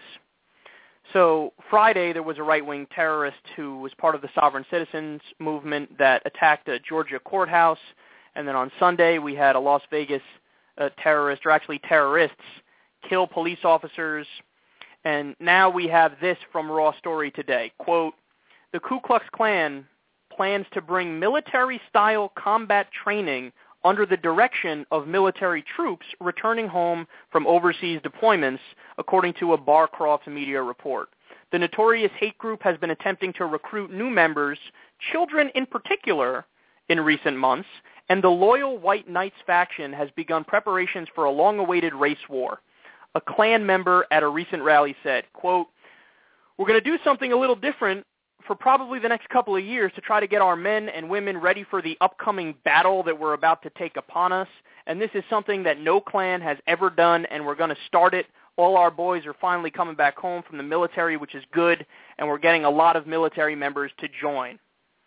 So Friday, there was a right-wing terrorist who was part of the Sovereign Citizens movement that attacked a Georgia courthouse, and then on Sunday, we had a Las Vegas uh, terrorist, or actually terrorists, kill police officers. And now we have this from Raw Story today. Quote, the Ku Klux Klan plans to bring military-style combat training under the direction of military troops returning home from overseas deployments, according to a Barcroft media report. The notorious hate group has been attempting to recruit new members, children in particular, in recent months, and the loyal White Knights faction has begun preparations for a long-awaited race war. A Klan member at a recent rally said, quote, we're going to do something a little different for probably the next couple of years to try to get our men and women ready for the upcoming battle that we're about to take upon us. And this is something that no Klan has ever done, and we're going to start it. All our boys are finally coming back home from the military, which is good, and we're getting a lot of military members to join.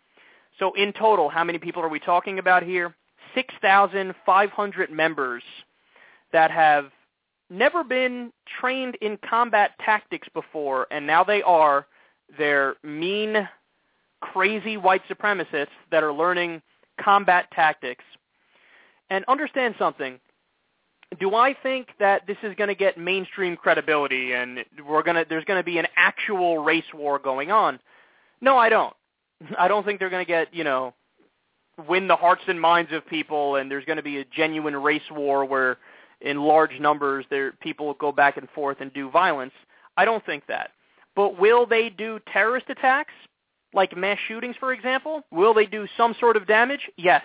So in total, how many people are we talking about here? six thousand five hundred members that have never been trained in combat tactics before, and now they are. They're mean, crazy white supremacists that are learning combat tactics. And understand something. Do I think that this is going to get mainstream credibility and we're going to there's going to be an actual race war going on? No, I don't. I don't think they're going to get, you know, win the hearts and minds of people, and there's going to be a genuine race war where in large numbers there people go back and forth and do violence. I don't think that. But will they do terrorist attacks, like mass shootings, for example? Will they do some sort of damage? Yes.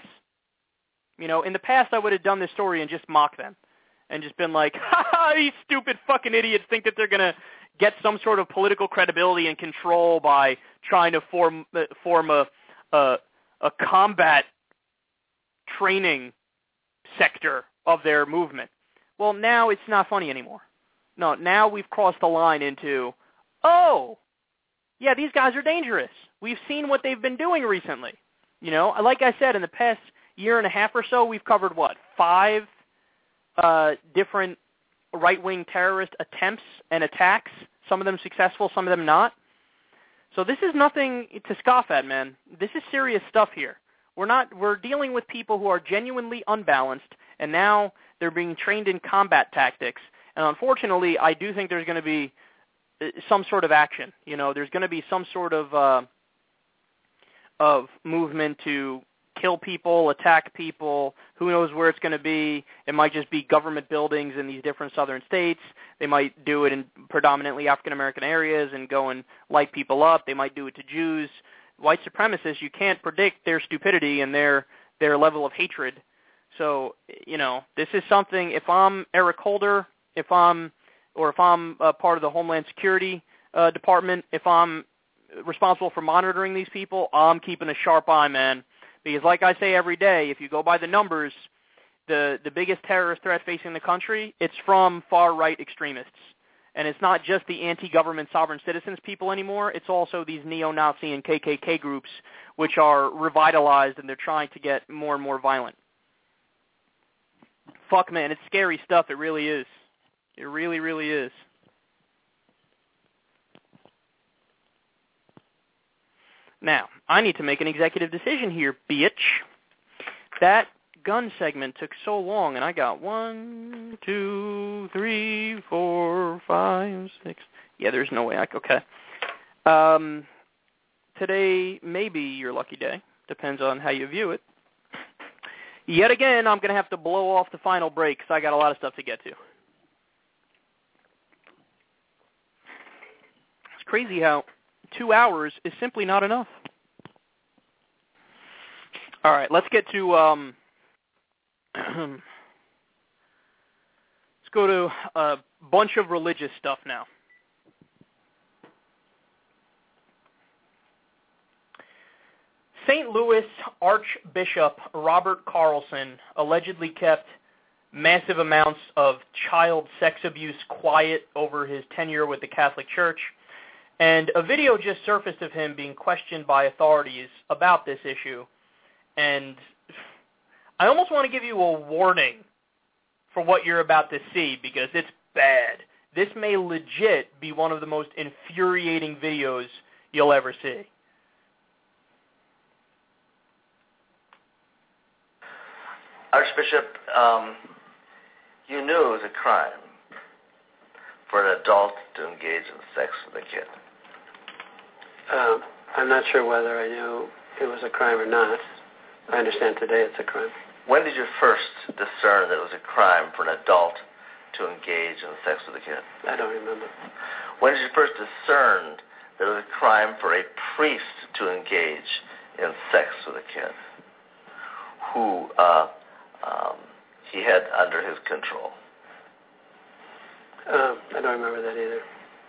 You know, in the past I would have done this story and just mocked them and just been like, ha ha, these stupid fucking idiots think that they're going to get some sort of political credibility and control by trying to form uh, form a, a, a combat training sector of their movement. Well, now it's not funny anymore. No, now we've crossed the line into, oh, yeah, these guys are dangerous. We've seen what they've been doing recently. You know, like I said, in the past year and a half or so, we've covered, what, five uh, different right-wing terrorist attempts and attacks, some of them successful, some of them not. So this is nothing to scoff at, man. This is serious stuff here. We're not, we're dealing with people who are genuinely unbalanced, and now they're being trained in combat tactics. And unfortunately, I do think there's going to be some sort of action. You know, there's going to be some sort of uh, of movement to kill people, attack people. Who knows where it's going to be? It might just be government buildings in these different southern states. They might do it in predominantly African-American areas and go and light people up. They might do it to Jews. White supremacists, you can't predict their stupidity and their their level of hatred. So, you know, this is something, if I'm Eric Holder, if I'm or if I'm uh, part of the Homeland Security uh, Department, if I'm responsible for monitoring these people, I'm keeping a sharp eye, man. Because like I say every day, if you go by the numbers, the, the biggest terrorist threat facing the country, it's from far-right extremists. And it's not just the anti-government sovereign citizens people anymore. It's also these neo-Nazi and K K K groups, which are revitalized, and they're trying to get more and more violent. Fuck, man, it's scary stuff. It really is. It really, really is. Now, I need to make an executive decision here, bitch. That gun segment took so long, and I got one, two, three, four, five, six. Yeah, there's no way I could. Okay. Um, today may be your lucky day. Depends on how you view it. Yet again, I'm going to have to blow off the final break because I got a lot of stuff to get to. It's crazy how two hours is simply not enough. All right, let's get to, um, let's go to a bunch of religious stuff now. Saint Louis Archbishop Robert Carlson allegedly kept massive amounts of child sex abuse quiet over his tenure with the Catholic Church, and a video just surfaced of him being questioned by authorities about this issue. And I almost want to give you a warning for what you're about to see because it's bad. This may legit be one of the most infuriating videos you'll ever see. Archbishop, um, you knew it was a crime for an adult to engage in sex with a kid. Uh, I'm not sure whether I knew it was a crime or not. I understand today it's a crime. When did you first discern that it was a crime for an adult to engage in sex with a kid? I don't remember. When did you first discern that it was a crime for a priest to engage in sex with a kid who uh, um, he had under his control? Uh, I don't remember that either.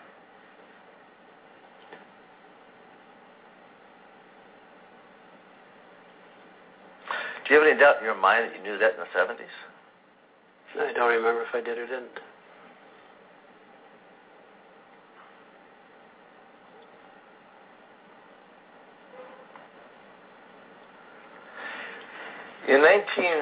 Do you have any doubt in your mind that you knew that in the seventies? I don't remember if I did or didn't. In nineteen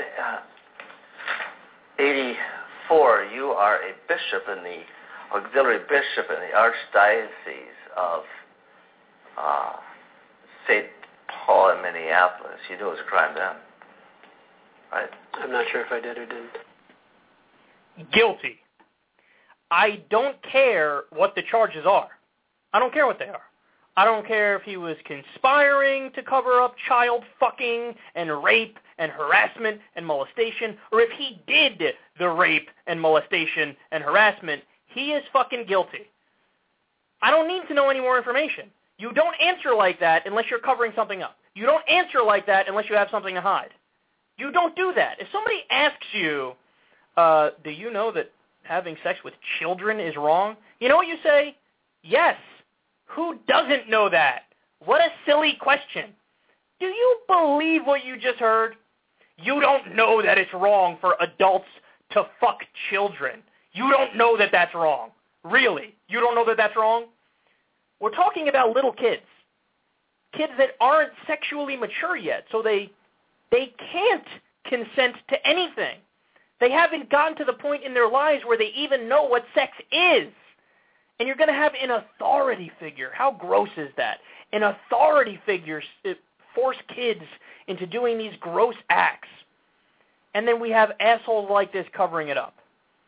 eighty-four, you are a bishop in the auxiliary bishop in the Archdiocese of uh, Saint Paul in Minneapolis. You knew it was a crime then, right? I'm not sure if I did or didn't. Guilty. I don't care what the charges are. I don't care what they are. I don't care if he was conspiring to cover up child fucking and rape and harassment and molestation, or if he did the rape and molestation and harassment. He is fucking guilty. I don't need to know any more information. You don't answer like that unless you're covering something up. You don't answer like that unless you have something to hide. You don't do that. If somebody asks you, uh, do you know that having sex with children is wrong? You know what you say? Yes. Who doesn't know that? What a silly question. Do you believe what you just heard? You don't know that it's wrong for adults to fuck children. You don't know that that's wrong. Really? You don't know that that's wrong? We're talking about little kids. Kids that aren't sexually mature yet, so they they can't consent to anything. They haven't gotten to the point in their lives where they even know what sex is. And you're going to have an authority figure. How gross is that? An authority figure force kids into doing these gross acts. And then we have assholes like this covering it up.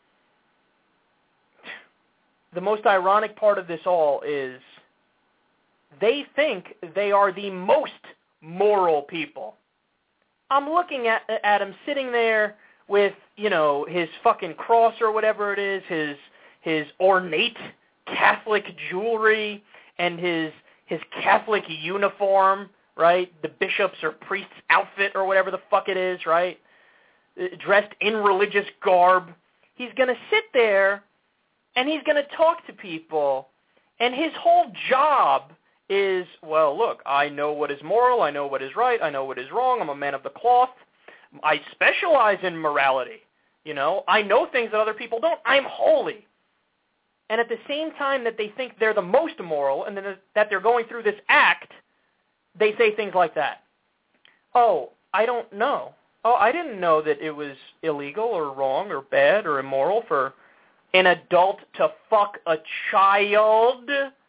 The most ironic part of this all is they think they are the most moral people. I'm looking at, at him sitting there with, you know, his fucking cross or whatever it is, his his ornate Catholic jewelry and his his Catholic uniform, right? The bishop's or priest's outfit or whatever the fuck it is, right? Dressed in religious garb. He's going to sit there and he's going to talk to people, and his whole job is, well, look, I know what is moral, I know what is right, I know what is wrong, I'm a man of the cloth, I specialize in morality, you know, I know things that other people don't, I'm holy. And at the same time that they think they're the most moral and that they're going through this act, they say things like that. Oh, I don't know. Oh, I didn't know that it was illegal or wrong or bad or immoral for an adult to fuck a child.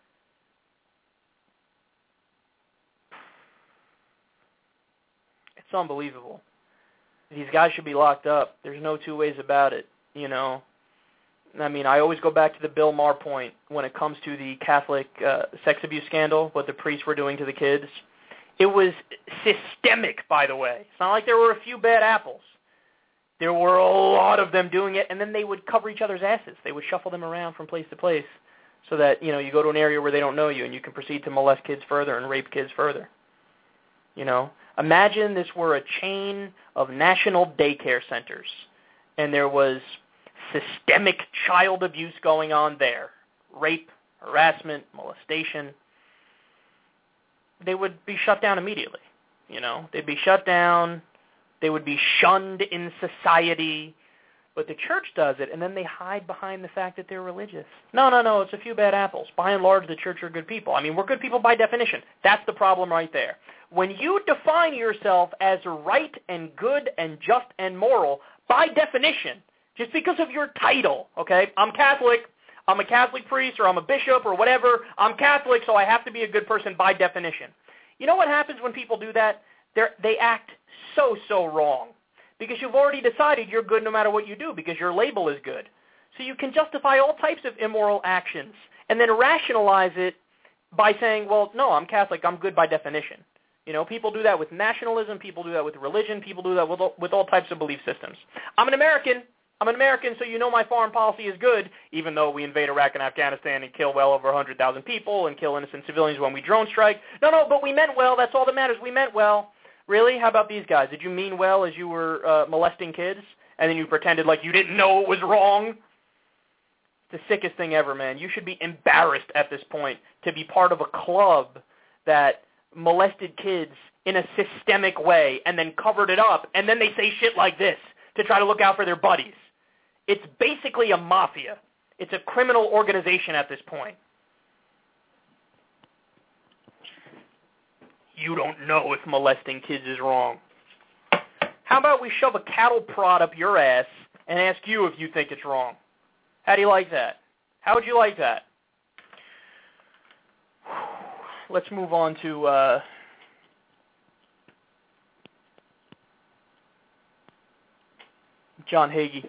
It's unbelievable. These guys should be locked up. There's no two ways about it, you know. I mean, I always go back to the Bill Maher point when it comes to the Catholic uh, sex abuse scandal, what the priests were doing to the kids. It was systemic, by the way. It's not like there were a few bad apples. There were a lot of them doing it, and then they would cover each other's asses. They would shuffle them around from place to place so that, you know, you go to an area where they don't know you and you can proceed to molest kids further and rape kids further. You know, imagine this were a chain of national daycare centers, and there was systemic child abuse going on there, rape, harassment, molestation. They would be shut down immediately. You know, they'd be shut down. They would be shunned in society. But the church does it, and then they hide behind the fact that they're religious. No, no, no, it's a few bad apples. By and large, the church are good people. I mean, we're good people by definition. That's the problem right there. When you define yourself as right and good and just and moral, by definition, just because of your title, okay, I'm Catholic, I'm a Catholic priest, or I'm a bishop, or whatever, I'm Catholic, so I have to be a good person by definition. You know what happens when people do that? They're, they act so, so wrong. Because you've already decided you're good no matter what you do because your label is good. So you can justify all types of immoral actions and then rationalize it by saying, well, no, I'm Catholic, I'm good by definition. You know, people do that with nationalism, people do that with religion, people do that with all, with all types of belief systems. I'm an American, I'm an American, so you know my foreign policy is good, even though we invade Iraq and Afghanistan and kill well over one hundred thousand people and kill innocent civilians when we drone strike. No, no, but we meant well, that's all that matters, we meant well. Really? How about these guys? Did you mean well as you were uh, molesting kids, and then you pretended like you didn't know it was wrong? It's the sickest thing ever, man. You should be embarrassed at this point to be part of a club that molested kids in a systemic way and then covered it up, and then they say shit like this to try to look out for their buddies. It's basically a mafia. It's a criminal organization at this point. You don't know if molesting kids is wrong. How about we shove a cattle prod up your ass and ask you if you think it's wrong? How do you like that? How would you like that? Let's move on to uh, John Hagee.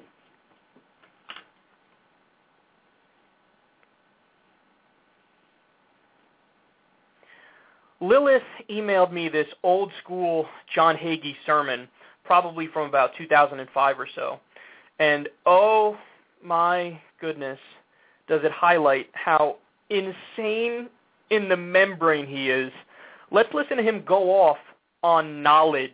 Lilith emailed me this old school John Hagee sermon, probably from about two thousand five or so. And oh my goodness, does it highlight how insane in the membrane he is. Let's listen to him go off on knowledge.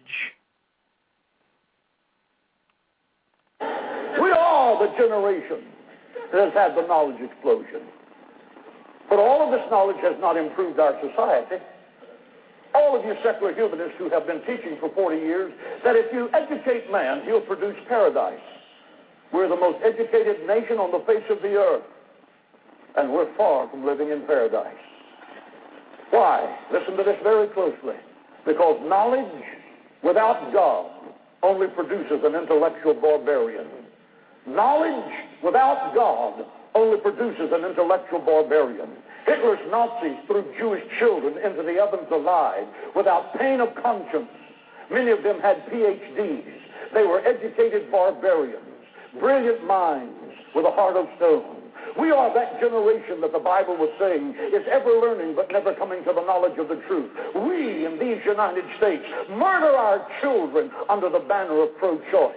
We are the generation that has had the knowledge explosion. But all of this knowledge has not improved our society. All of you secular humanists who have been teaching for forty years that if you educate man, he'll produce paradise. We're the most educated nation on the face of the earth, and we're far from living in paradise. Why? Listen to this very closely. Because knowledge without God only produces an intellectual barbarian. Knowledge without God only produces an intellectual barbarian. Hitler's Nazis threw Jewish children into the ovens alive without pain of conscience. Many of them had P H Ds. They were educated barbarians, brilliant minds with a heart of stone. We are that generation that the Bible was saying is ever learning but never coming to the knowledge of the truth. We in these United States murder our children under the banner of pro-choice.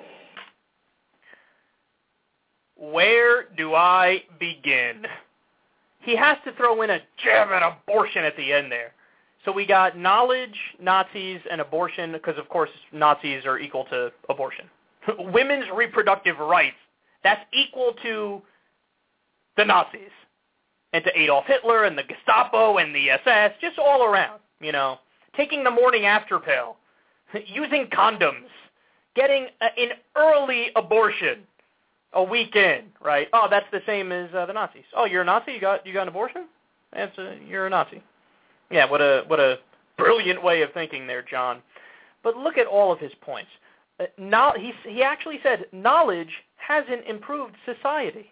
Where do I begin? He has to throw in a jab at abortion at the end there. So we got knowledge, Nazis, and abortion, because of course Nazis are equal to abortion. Women's reproductive rights, that's equal to the Nazis, and to Adolf Hitler, and the Gestapo, and the S S, just all around, you know. Taking the morning after pill, using condoms, getting a, an early abortion a week in, right? Oh, that's the same as uh, the Nazis. Oh, you're a Nazi? You got you got an abortion? That's a, you're a Nazi. Yeah, what a what a brilliant way of thinking there, John. But look at all of his points. Uh, no, he he actually said knowledge hasn't improved society.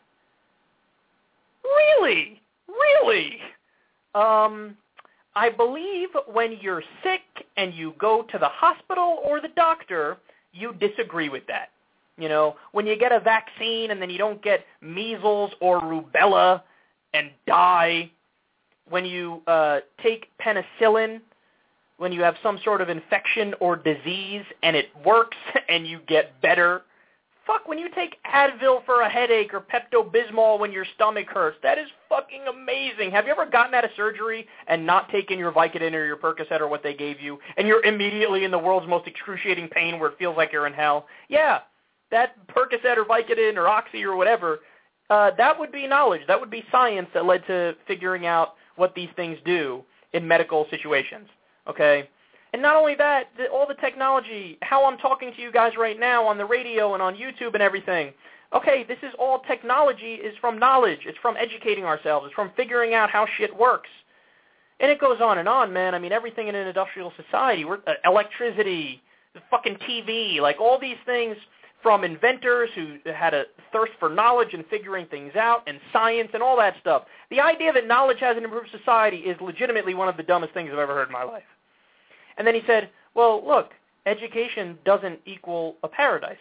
Really? Really? Um, I believe when you're sick and you go to the hospital or the doctor, you disagree with that. You know, when you get a vaccine and then you don't get measles or rubella and die, when you uh, take penicillin, when you have some sort of infection or disease and it works and you get better. Fuck, when you take Advil for a headache or Pepto-Bismol when your stomach hurts, that is fucking amazing. Have you ever gotten out of surgery and not taken your Vicodin or your Percocet or what they gave you, and you're immediately in the world's most excruciating pain where it feels like you're in hell? Yeah, that Percocet or Vicodin or Oxy or whatever, uh, that would be knowledge. That would be science that led to figuring out what these things do in medical situations, okay? And not only that, the, all the technology, how I'm talking to you guys right now on the radio and on YouTube and everything. Okay, this is all technology is from knowledge. It's from educating ourselves. It's from figuring out how shit works. And it goes on and on, man. I mean, everything in an industrial society, we're, uh, electricity, the fucking T V, like all these things from inventors who had a thirst for knowledge and figuring things out and science and all that stuff. The idea that knowledge hasn't improved society is legitimately one of the dumbest things I've ever heard in my life. And then he said, well, look, education doesn't equal a paradise.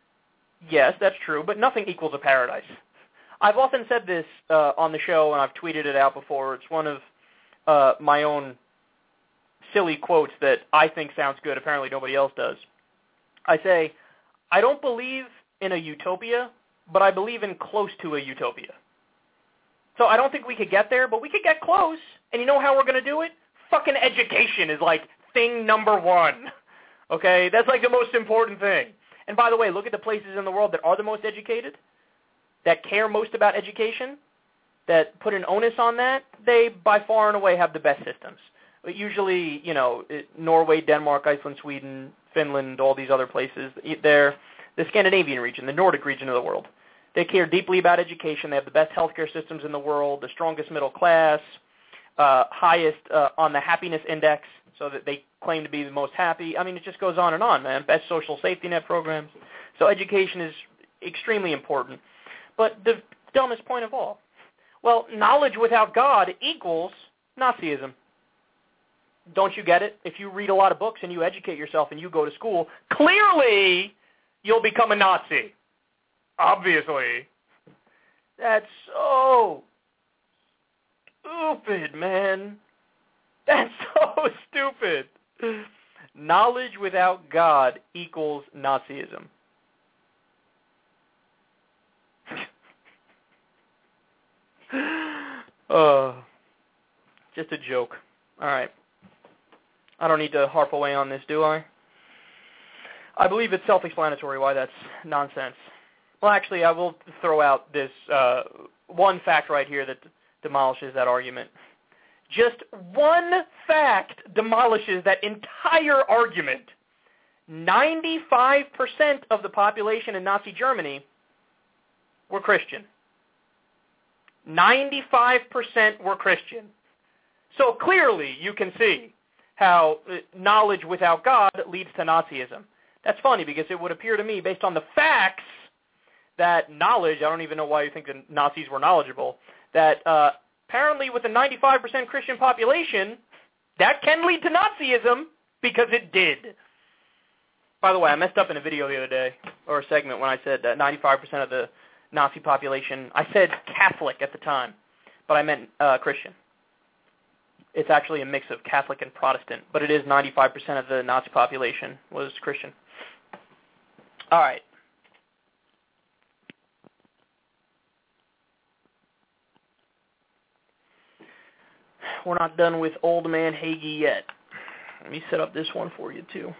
Yes, that's true, but nothing equals a paradise. I've often said this uh, on the show, and I've tweeted it out before. It's one of uh, my own silly quotes that I think sounds good. Apparently nobody else does. I say, I don't believe in a utopia, but I believe in close to a utopia. So I don't think we could get there, but we could get close. And you know how we're going to do it? Fucking education is like thing number one, okay? That's like the most important thing. And by the way, look at the places in the world that are the most educated, that care most about education, that put an onus on that. They, by far and away, have the best systems. But usually, you know, Norway, Denmark, Iceland, Sweden, Finland, all these other places, they're the Scandinavian region, the Nordic region of the world. They care deeply about education. They have the best healthcare systems in the world, the strongest middle class, uh, highest uh, on the happiness index, so that they claim to be the most happy. I mean, it just goes on and on, man. Best social safety net programs. So education is extremely important. But the dumbest point of all, well, knowledge without God equals Nazism. Don't you get it? If you read a lot of books and you educate yourself and you go to school, clearly you'll become a Nazi. Obviously. That's so stupid, man. That's so stupid. Knowledge without God equals Nazism. uh, just a joke. All right. I don't need to harp away on this, do I? I believe it's self-explanatory why that's nonsense. Well, actually, I will throw out this uh, one fact right here that demolishes that argument. Just one fact demolishes that entire argument. ninety-five percent of the population in Nazi Germany were Christian. ninety-five percent were Christian. So clearly you can see how knowledge without God leads to Nazism. That's funny because it would appear to me, based on the facts, that knowledge, I don't even know why you think the Nazis were knowledgeable, that uh, apparently with a ninety-five percent Christian population, that can lead to Nazism because it did. By the way, I messed up in a video the other day, or a segment, when I said that ninety-five percent of the Nazi population, I said Catholic at the time, but I meant uh, Christian. It's actually a mix of Catholic and Protestant, but it is ninety-five percent of the Nazi population was Christian. All right. We're not done with Old Man Hagee yet. Let me set up this one for you, too.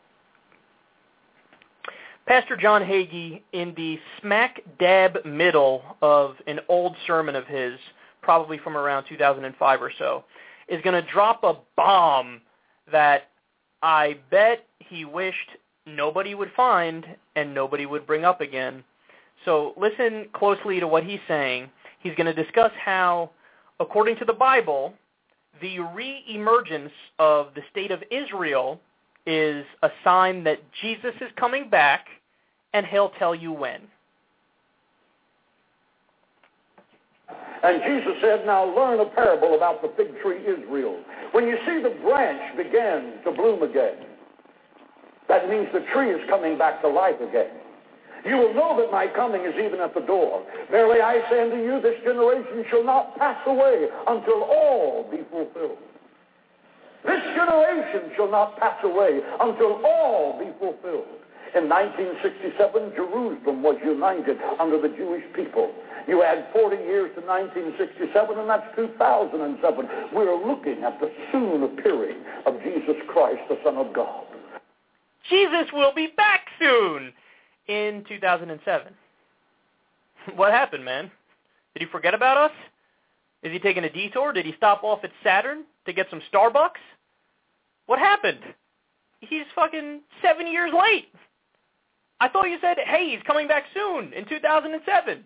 Pastor John Hagee, in the smack dab middle of an old sermon of his, probably from around two thousand five or so, is going to drop a bomb that I bet he wished nobody would find and nobody would bring up again. So listen closely to what he's saying. He's going to discuss how, according to the Bible, the re-emergence of the state of Israel is a sign that Jesus is coming back, and he'll tell you when. And Jesus said, now learn a parable about the fig tree Israel. When you see the branch begin to bloom again, that means the tree is coming back to life again. You will know that my coming is even at the door. Verily I say unto you, this generation shall not pass away until all be fulfilled. This generation shall not pass away until all be fulfilled. In nineteen sixty-seven, Jerusalem was united under the Jewish people. You add forty years to nineteen sixty-seven, and that's two thousand seven. We're looking at the soon appearing of Jesus Christ, the Son of God. Jesus will be back soon in two thousand seven. What happened, man? Did he forget about us? Is he taking a detour? Did he stop off at Saturn to get some Starbucks? What happened? He's fucking seven years late. I thought you said, hey, he's coming back soon in two thousand seven.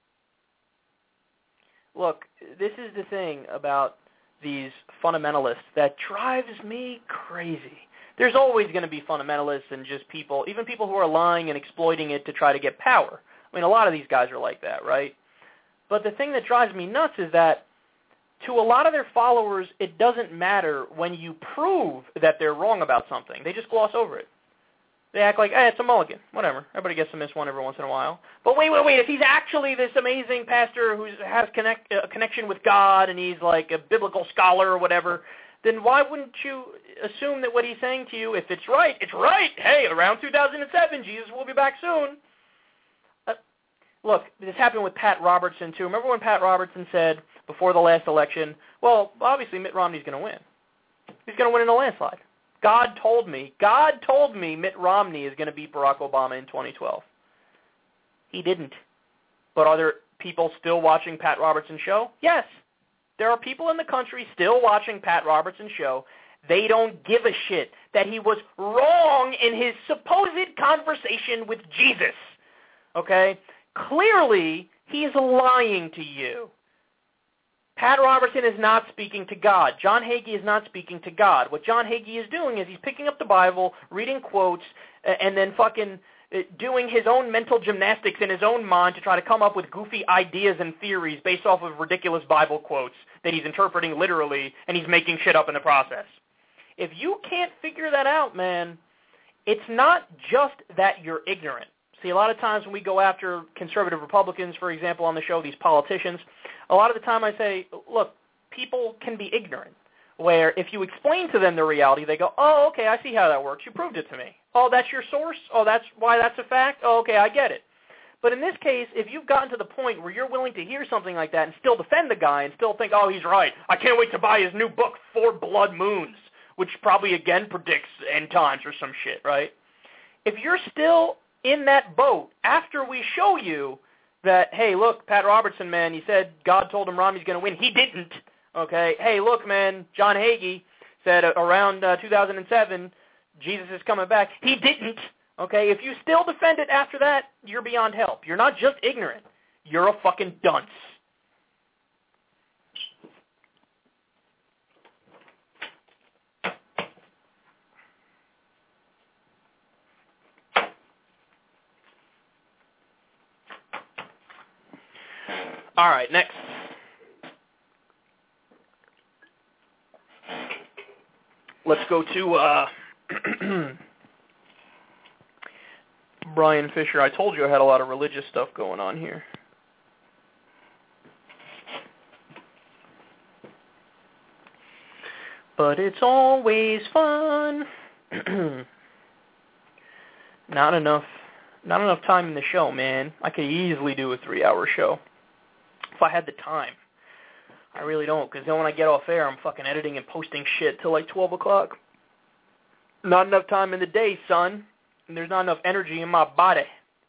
Look, this is the thing about these fundamentalists that drives me crazy. There's always going to be fundamentalists and just people, even people who are lying and exploiting it to try to get power. I mean, a lot of these guys are like that, right? But the thing that drives me nuts is that to a lot of their followers, it doesn't matter when you prove that they're wrong about something. They just gloss over it. They act like, hey, it's a mulligan. Whatever. Everybody gets to miss one every once in a while. But wait, wait, wait. If he's actually this amazing pastor who has connect, a connection with God and he's like a biblical scholar or whatever, then why wouldn't you assume that what he's saying to you, if it's right, it's right. Hey, around two thousand seven, Jesus will be back soon. Uh, look, this happened with Pat Robertson, too. Remember when Pat Robertson said before the last election, well, obviously Mitt Romney's going to win. He's going to win in a landslide. God told me, God told me Mitt Romney is going to beat Barack Obama in twenty twelve. He didn't. But are there people still watching Pat Robertson's show? Yes. There are people in the country still watching Pat Robertson's show. They don't give a shit that he was wrong in his supposed conversation with Jesus. Okay? Clearly, he is lying to you. Pat Robertson is not speaking to God. John Hagee is not speaking to God. What John Hagee is doing is he's picking up the Bible, reading quotes, and then fucking doing his own mental gymnastics in his own mind to try to come up with goofy ideas and theories based off of ridiculous Bible quotes that he's interpreting literally, and he's making shit up in the process. If you can't figure that out, man, it's not just that you're ignorant. See, a lot of times when we go after conservative Republicans, for example, on the show, these politicians, a lot of the time I say, look, people can be ignorant, where if you explain to them the reality, they go, oh, okay, I see how that works. You proved it to me. Oh, that's your source? Oh, that's why that's a fact? Oh, okay, I get it. But in this case, if you've gotten to the point where you're willing to hear something like that and still defend the guy and still think, oh, he's right, I can't wait to buy his new book, Four Blood Moons, which probably again predicts end times or some shit, right? If you're still in that boat after we show you that, hey, look, Pat Robertson, man, he said God told him Romney's going to win. He didn't, okay? Hey, look, man, John Hagee said uh, around uh, two thousand seven, Jesus is coming back. He didn't, okay? If you still defend it after that, you're beyond help. You're not just ignorant. You're a fucking dunce. All right, next. Let's go to uh, Brian Fisher. I told you I had a lot of religious stuff going on here. But it's always fun. Not enough, not enough time in the show, man. I could easily do a three-hour show. If I had the time. I really don't, because then when I get off air, I'm fucking editing and posting shit till like twelve o'clock. Not enough time in the day, son. And there's not enough energy in my body.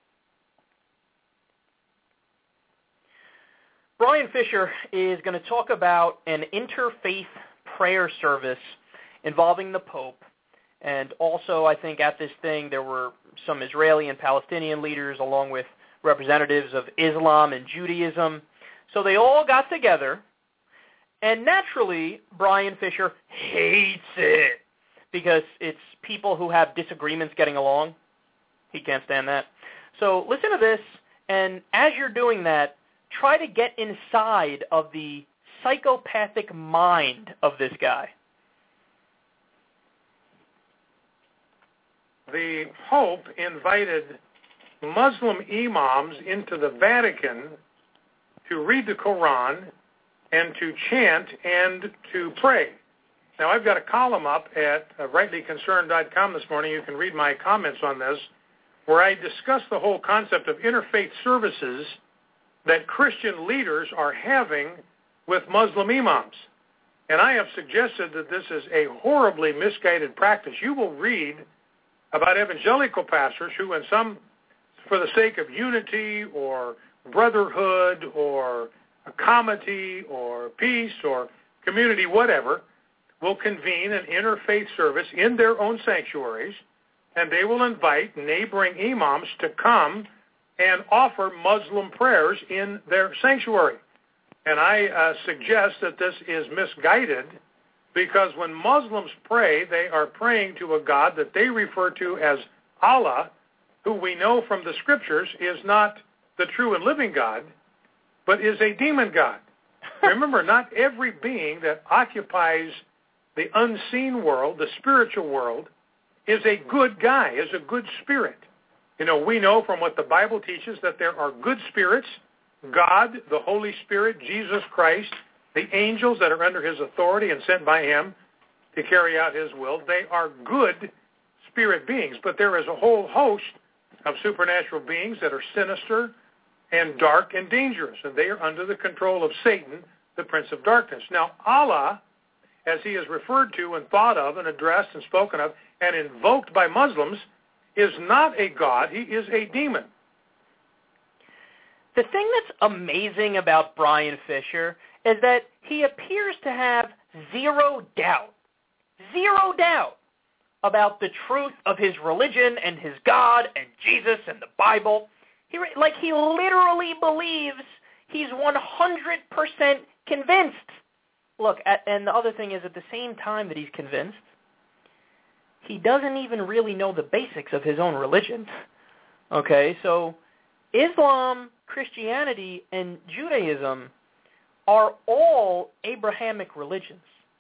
Brian Fisher is going to talk about an interfaith prayer service involving the Pope. And also, I think at this thing, there were some Israeli and Palestinian leaders along with representatives of Islam and Judaism. So they all got together, and naturally, Brian Fisher hates it because it's people who have disagreements getting along. He can't stand that. So listen to this, and as you're doing that, try to get inside of the psychopathic mind of this guy. The Pope invited Muslim imams into the Vatican to read the Quran and to chant and to pray. Now, I've got a column up at uh, rightly concerned dot com this morning. You can read my comments on this, where I discuss the whole concept of interfaith services that Christian leaders are having with Muslim imams. And I have suggested that this is a horribly misguided practice. You will read about evangelical pastors who, in some, for the sake of unity or brotherhood or comity or peace or community, whatever, will convene an interfaith service in their own sanctuaries, and they will invite neighboring imams to come and offer Muslim prayers in their sanctuary. And I uh, suggest that this is misguided, because when Muslims pray, they are praying to a God that they refer to as Allah, who we know from the scriptures is not the true and living God, but is a demon god. Remember, not every being that occupies the unseen world, the spiritual world, is a good guy, is a good spirit. You know, we know from what the Bible teaches that there are good spirits, God, the Holy Spirit, Jesus Christ, the angels that are under his authority and sent by him to carry out his will. They are good spirit beings, but there is a whole host of supernatural beings that are sinister and dark and dangerous, and they are under the control of Satan, the prince of darkness. Now, Allah, as he is referred to and thought of and addressed and spoken of and invoked by Muslims, is not a god. He is a demon. The thing that's amazing about Brian Fisher is that he appears to have zero doubt, zero doubt about the truth of his religion and his God and Jesus and the Bible. He, like, he literally believes he's one hundred percent convinced. Look, at, and the other thing is, at the same time that he's convinced, he doesn't even really know the basics of his own religion. Okay, so Islam, Christianity, and Judaism are all Abrahamic religions.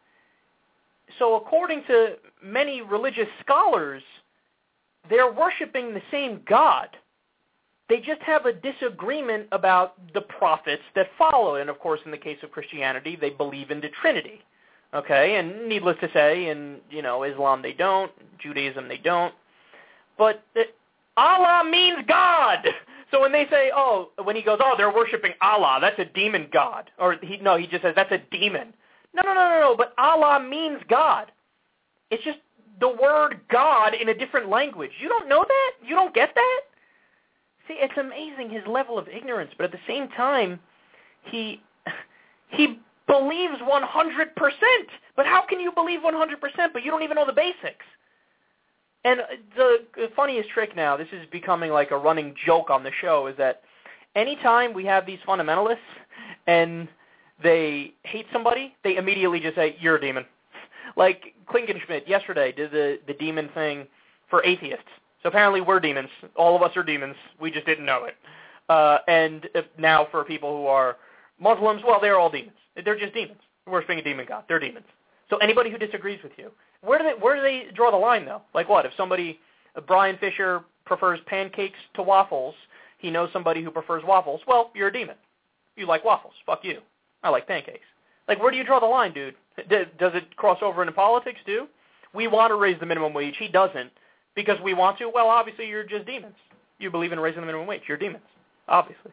So according to many religious scholars, they're worshiping the same God. They just have a disagreement about the prophets that follow. And, of course, in the case of Christianity, they believe in the Trinity. Okay, and needless to say, in, you know, Islam they don't, Judaism they don't. But the, Allah means God. So when they say, oh, when he goes, oh, they're worshiping Allah, that's a demon god. Or, he no, he just says, that's a demon. No, no, no, no, no, but Allah means God. It's just the word God in a different language. You don't know that? You don't get that? See, it's amazing, his level of ignorance, but at the same time, he he believes one hundred percent. But how can you believe one hundred percent, but you don't even know the basics? And the funniest trick now, this is becoming like a running joke on the show, is that anytime we have these fundamentalists and they hate somebody, they immediately just say, you're a demon. Like Klinkenschmidt yesterday did the, the demon thing for atheists. So apparently we're demons. All of us are demons. We just didn't know it. Uh, and now for people who are Muslims, well, they're all demons. They're just demons. We're worshiping a demon god. They're demons. So anybody who disagrees with you, where do they where do they draw the line, though? Like what? If somebody, uh, Brian Fisher, prefers pancakes to waffles, he knows somebody who prefers waffles, well, you're a demon. You like waffles. Fuck you. I like pancakes. Like, where do you draw the line, dude? D- does it cross over into politics, too? We want to raise the minimum wage. He doesn't. Because we want to? Well, obviously, you're just demons. You believe in raising the minimum wage. You're demons. Obviously.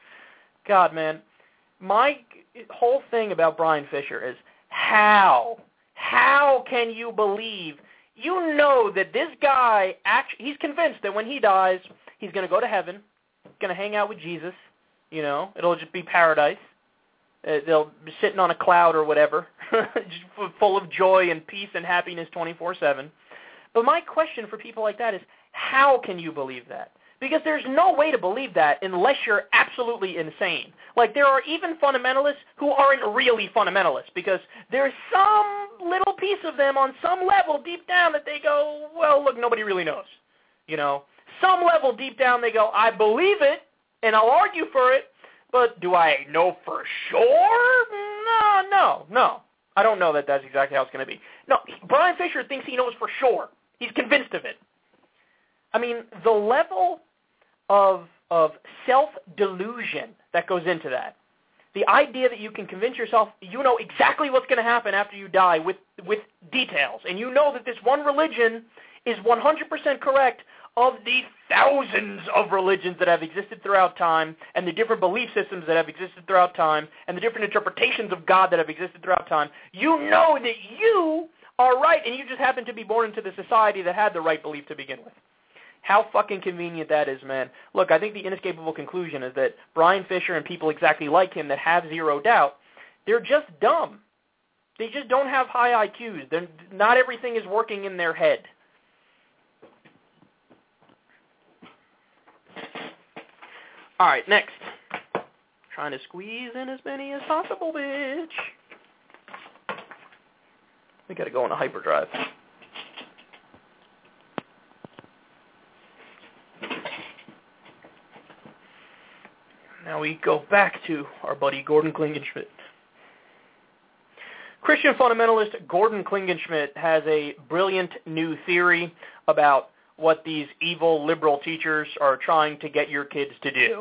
God, man. My whole thing about Brian Fisher is how? How can you believe? You know that this guy, actually, he's convinced that when he dies, he's going to go to heaven, going to hang out with Jesus. You know, it'll just be paradise. Uh, they'll be sitting on a cloud or whatever, just full of joy and peace and happiness twenty-four seven. But my question for people like that is, how can you believe that? Because there's no way to believe that unless you're absolutely insane. Like, there are even fundamentalists who aren't really fundamentalists, because there's some little piece of them on some level deep down that they go, well, look, nobody really knows. You know, some level deep down they go, I believe it, and I'll argue for it, but do I know for sure? No, no, no. I don't know that that's exactly how it's going to be. No, Brian Fisher thinks he knows for sure. He's convinced of it. I mean, the level of of self-delusion that goes into that. The idea that you can convince yourself you know exactly what's going to happen after you die with, with details, and you know that this one religion is one hundred percent correct of the thousands of religions that have existed throughout time, and the different belief systems that have existed throughout time, and the different interpretations of God that have existed throughout time. You know that you are right, and you just happen to be born into the society that had the right belief to begin with. How fucking convenient that is, man. Look, I think the inescapable conclusion is that Brian Fisher and people exactly like him that have zero doubt, they're just dumb. They just don't have high I Qs. They're, not everything is working in their head. All right, next. Trying to squeeze in as many as possible, bitch. We got to go on a hyperdrive. Now we go back to our buddy Gordon Klingenschmitt. Christian fundamentalist Gordon Klingenschmitt has a brilliant new theory about what these evil liberal teachers are trying to get your kids to do.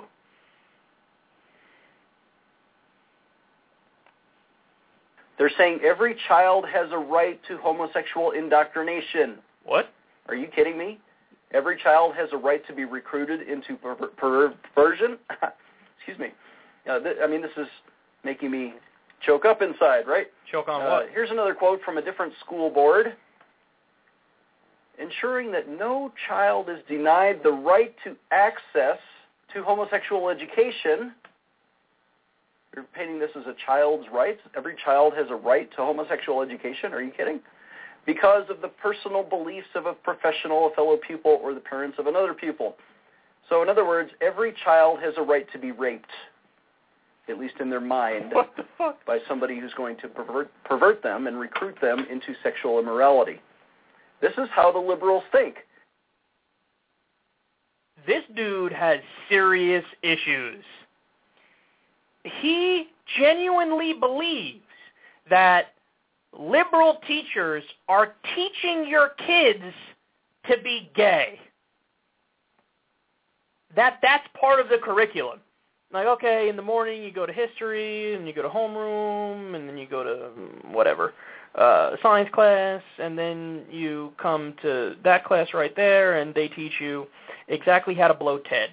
They're saying every child has a right to homosexual indoctrination. What? Are you kidding me? Every child has a right to be recruited into per- per- perversion? Excuse me. Uh, th- I mean, this is making me choke up inside, right? Choke on uh, what? Here's another quote from a different school board. Ensuring that no child is denied the right to access to homosexual education. You're painting this as a child's rights? Every child has a right to homosexual education? Are you kidding? Because of the personal beliefs of a professional, a fellow pupil, or the parents of another pupil. So in other words, every child has a right to be raped, at least in their mind, what the fuck? by somebody who's going to pervert, pervert them and recruit them into sexual immorality. This is how the liberals think. This dude has serious issues. He genuinely believes that liberal teachers are teaching your kids to be gay. That that's part of the curriculum. Like, okay, in the morning you go to history, and you go to homeroom, and then you go to whatever, uh, science class, and then you come to that class right there, and they teach you exactly how to blow Ted.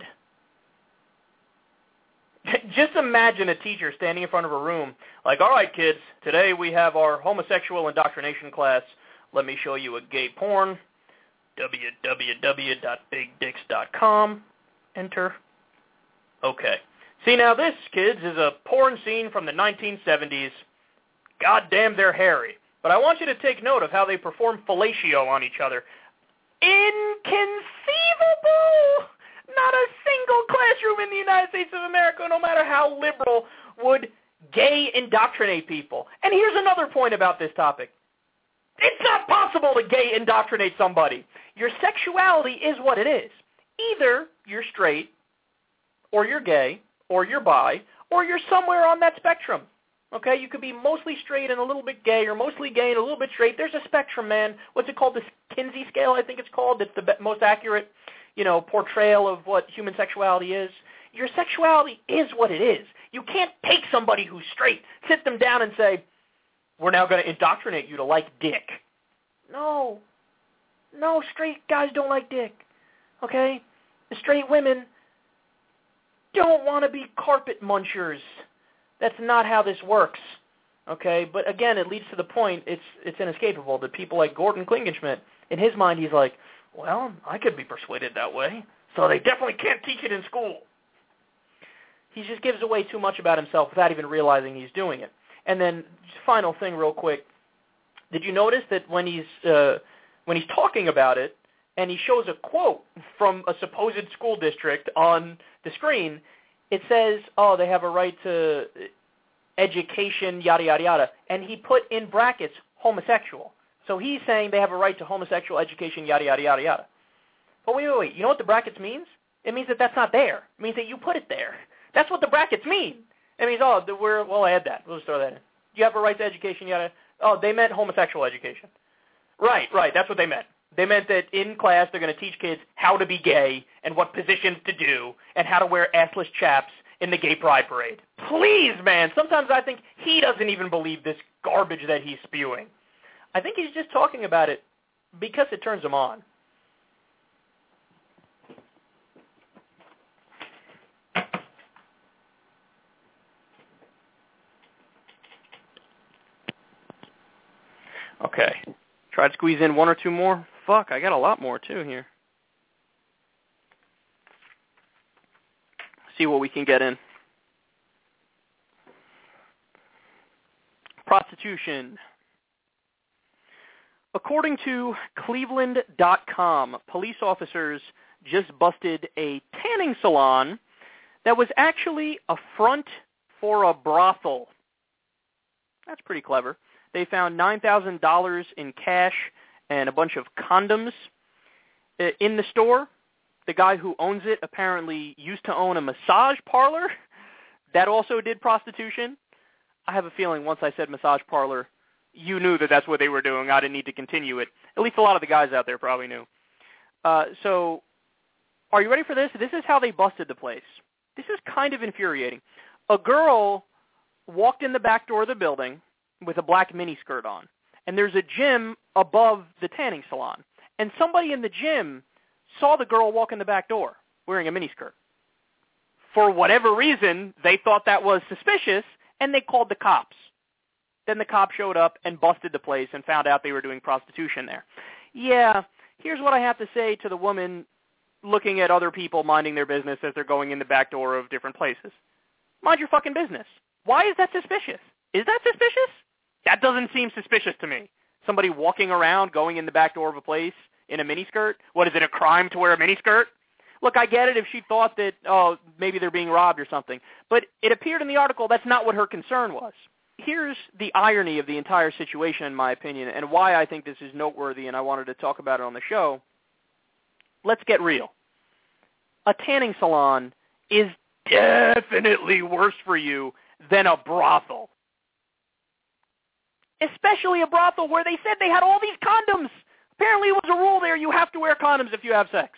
Just imagine a teacher standing in front of a room, like, all right, kids, today we have our homosexual indoctrination class. Let me show you a gay porn, w w w dot big dicks dot com. Enter. Okay. See, now this, kids, is a porn scene from the nineteen seventies. Goddamn, they're hairy. But I want you to take note of how they perform fellatio on each other. Inconceivable! Not a single classroom in the United States of America, no matter how liberal, would gay indoctrinate people. And here's another point about this topic. It's not possible to gay indoctrinate somebody. Your sexuality is what it is. Either you're straight, or you're gay, or you're bi, or you're somewhere on that spectrum. Okay, you could be mostly straight and a little bit gay, or mostly gay and a little bit straight. There's a spectrum, man. What's it called? The Kinsey scale, I think it's called. It's the be- most accurate, you know, portrayal of what human sexuality is. Your sexuality is what it is. You can't take somebody who's straight, sit them down and say, we're now going to indoctrinate you to like dick. No. No, straight guys don't like dick. Okay? The straight women don't want to be carpet munchers. That's not how this works. Okay? But again, it leads to the point, it's it's inescapable, that people like Gordon Klingenschmitt, in his mind, he's like, well, I could be persuaded that way, so they definitely can't teach it in school. He just gives away too much about himself without even realizing he's doing it. And then, final thing real quick, did you notice that when he's uh, when he's talking about it, and he shows a quote from a supposed school district on the screen, it says, oh, they have a right to education, yada, yada, yada. And he put in brackets homosexual. So he's saying they have a right to homosexual education, yada, yada, yada, yada. But wait, wait, wait. You know what the brackets means? It means that that's not there. It means that you put it there. That's what the brackets mean. It means, oh, we're, we'll add that. We'll just throw that in. You have a right to education, yada. Oh, they meant homosexual education. Right, right. That's what they meant. They meant that in class they're going to teach kids how to be gay and what positions to do and how to wear assless chaps in the gay pride parade. Please, man. Sometimes I think he doesn't even believe this garbage that he's spewing. I think he's just talking about it because it turns him on. Okay. Try to squeeze in one or two more. Fuck, I got a lot more, too, here. See what we can get in. Prostitution. According to Cleveland dot com, police officers just busted a tanning salon that was actually a front for a brothel. That's pretty clever. They found nine thousand dollars in cash and a bunch of condoms in the store. The guy who owns it apparently used to own a massage parlor that also did prostitution. I have a feeling once I said massage parlor, you knew that that's what they were doing. I didn't need to continue it. At least a lot of the guys out there probably knew. Uh, so are you ready for this? This is how they busted the place. This is kind of infuriating. A girl walked in the back door of the building with a black miniskirt on, and there's a gym above the tanning salon. And somebody in the gym saw the girl walk in the back door wearing a miniskirt. For whatever reason, they thought that was suspicious, and they called the cops. Then the cops showed up and busted the place and found out they were doing prostitution there. Yeah, here's what I have to say to the woman looking at other people minding their business as they're going in the back door of different places. Mind your fucking business. Why is that suspicious? Is that suspicious? That doesn't seem suspicious to me. Somebody walking around, going in the back door of a place in a miniskirt? What, is it a crime to wear a miniskirt? Look, I get it if she thought that, oh, maybe they're being robbed or something. But it appeared in the article that's not what her concern was. Here's the irony of the entire situation, in my opinion, and why I think this is noteworthy, and I wanted to talk about it on the show. Let's get real. A tanning salon is definitely worse for you than a brothel. Especially a brothel where they said they had all these condoms. Apparently it was a rule there, you have to wear condoms if you have sex.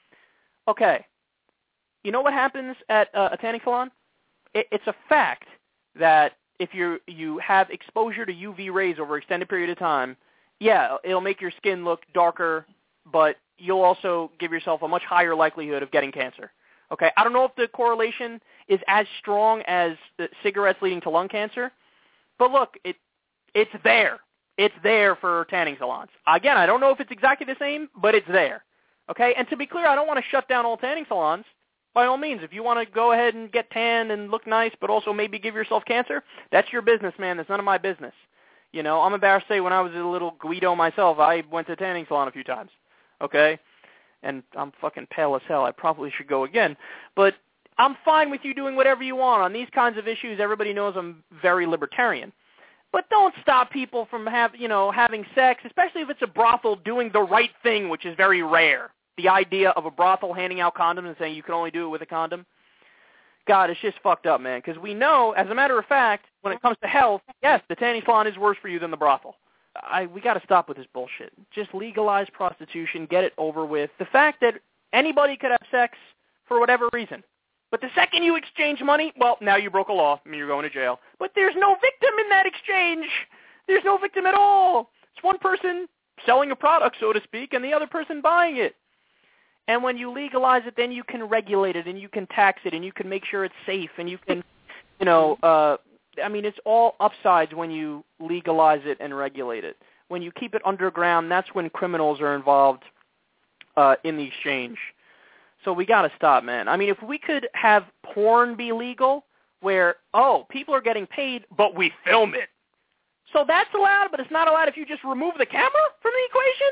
Okay. You know what happens at uh, a tanning salon? It, it's a fact that if you you have exposure to U V rays over an extended period of time, yeah, it'll make your skin look darker, but you'll also give yourself a much higher likelihood of getting cancer. Okay, I don't know if the correlation is as strong as the cigarettes leading to lung cancer, but look, it it's there. It's there for tanning salons. Again, I don't know if it's exactly the same, but it's there. Okay, and to be clear, I don't want to shut down all tanning salons. By all means, if you want to go ahead and get tan and look nice, but also maybe give yourself cancer, that's your business, man. That's none of my business. You know, I'm embarrassed to say when I was a little Guido myself, I went to a tanning salon a few times. Okay? And I'm fucking pale as hell. I probably should go again. But I'm fine with you doing whatever you want. On these kinds of issues, everybody knows I'm very libertarian. But don't stop people from have, you know, having sex, especially if it's a brothel doing the right thing, which is very rare. The idea of a brothel handing out condoms and saying you can only do it with a condom. God, it's just fucked up, man. Because we know, as a matter of fact, when it comes to health, yes, the tanning salon is worse for you than the brothel. I, we got to stop with this bullshit. Just legalize prostitution, get it over with. The fact that anybody could have sex for whatever reason. But the second you exchange money, well, now you broke a law. I mean, you're going to jail. But there's no victim in that exchange. There's no victim at all. It's one person selling a product, so to speak, and the other person buying it. And when you legalize it, then you can regulate it, and you can tax it, and you can make sure it's safe, and you can, you know, uh, I mean, it's all upsides when you legalize it and regulate it. When you keep it underground, that's when criminals are involved uh, in the exchange. So we got to stop, man. I mean, if we could have porn be legal where, oh, people are getting paid, but we film it. So that's allowed, but it's not allowed if you just remove the camera from the equation?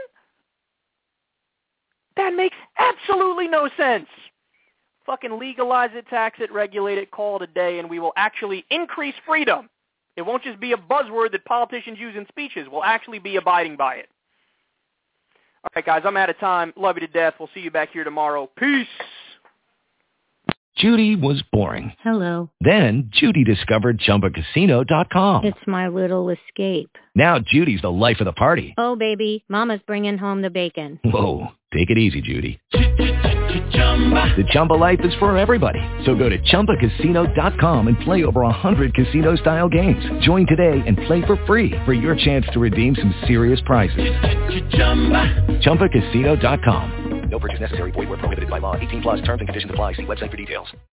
That makes absolutely no sense. Fucking legalize it, tax it, regulate it, call it a day, and we will actually increase freedom. It won't just be a buzzword that politicians use in speeches. We'll actually be abiding by it. All right, guys, I'm out of time. Love you to death. We'll see you back here tomorrow. Peace. Judy was boring. Hello. Then Judy discovered Chumba Casino dot com. It's my little escape. Now Judy's the life of the party. Oh, baby, mama's bringing home the bacon. Whoa, take it easy, Judy. The Chumba life is for everybody. So go to Chumba Casino dot com and play over one hundred casino-style games. Join today and play for free for your chance to redeem some serious prizes. Chumba Casino dot com. No purchase necessary. Void where prohibited by law. eighteen plus terms and conditions apply. See website for details.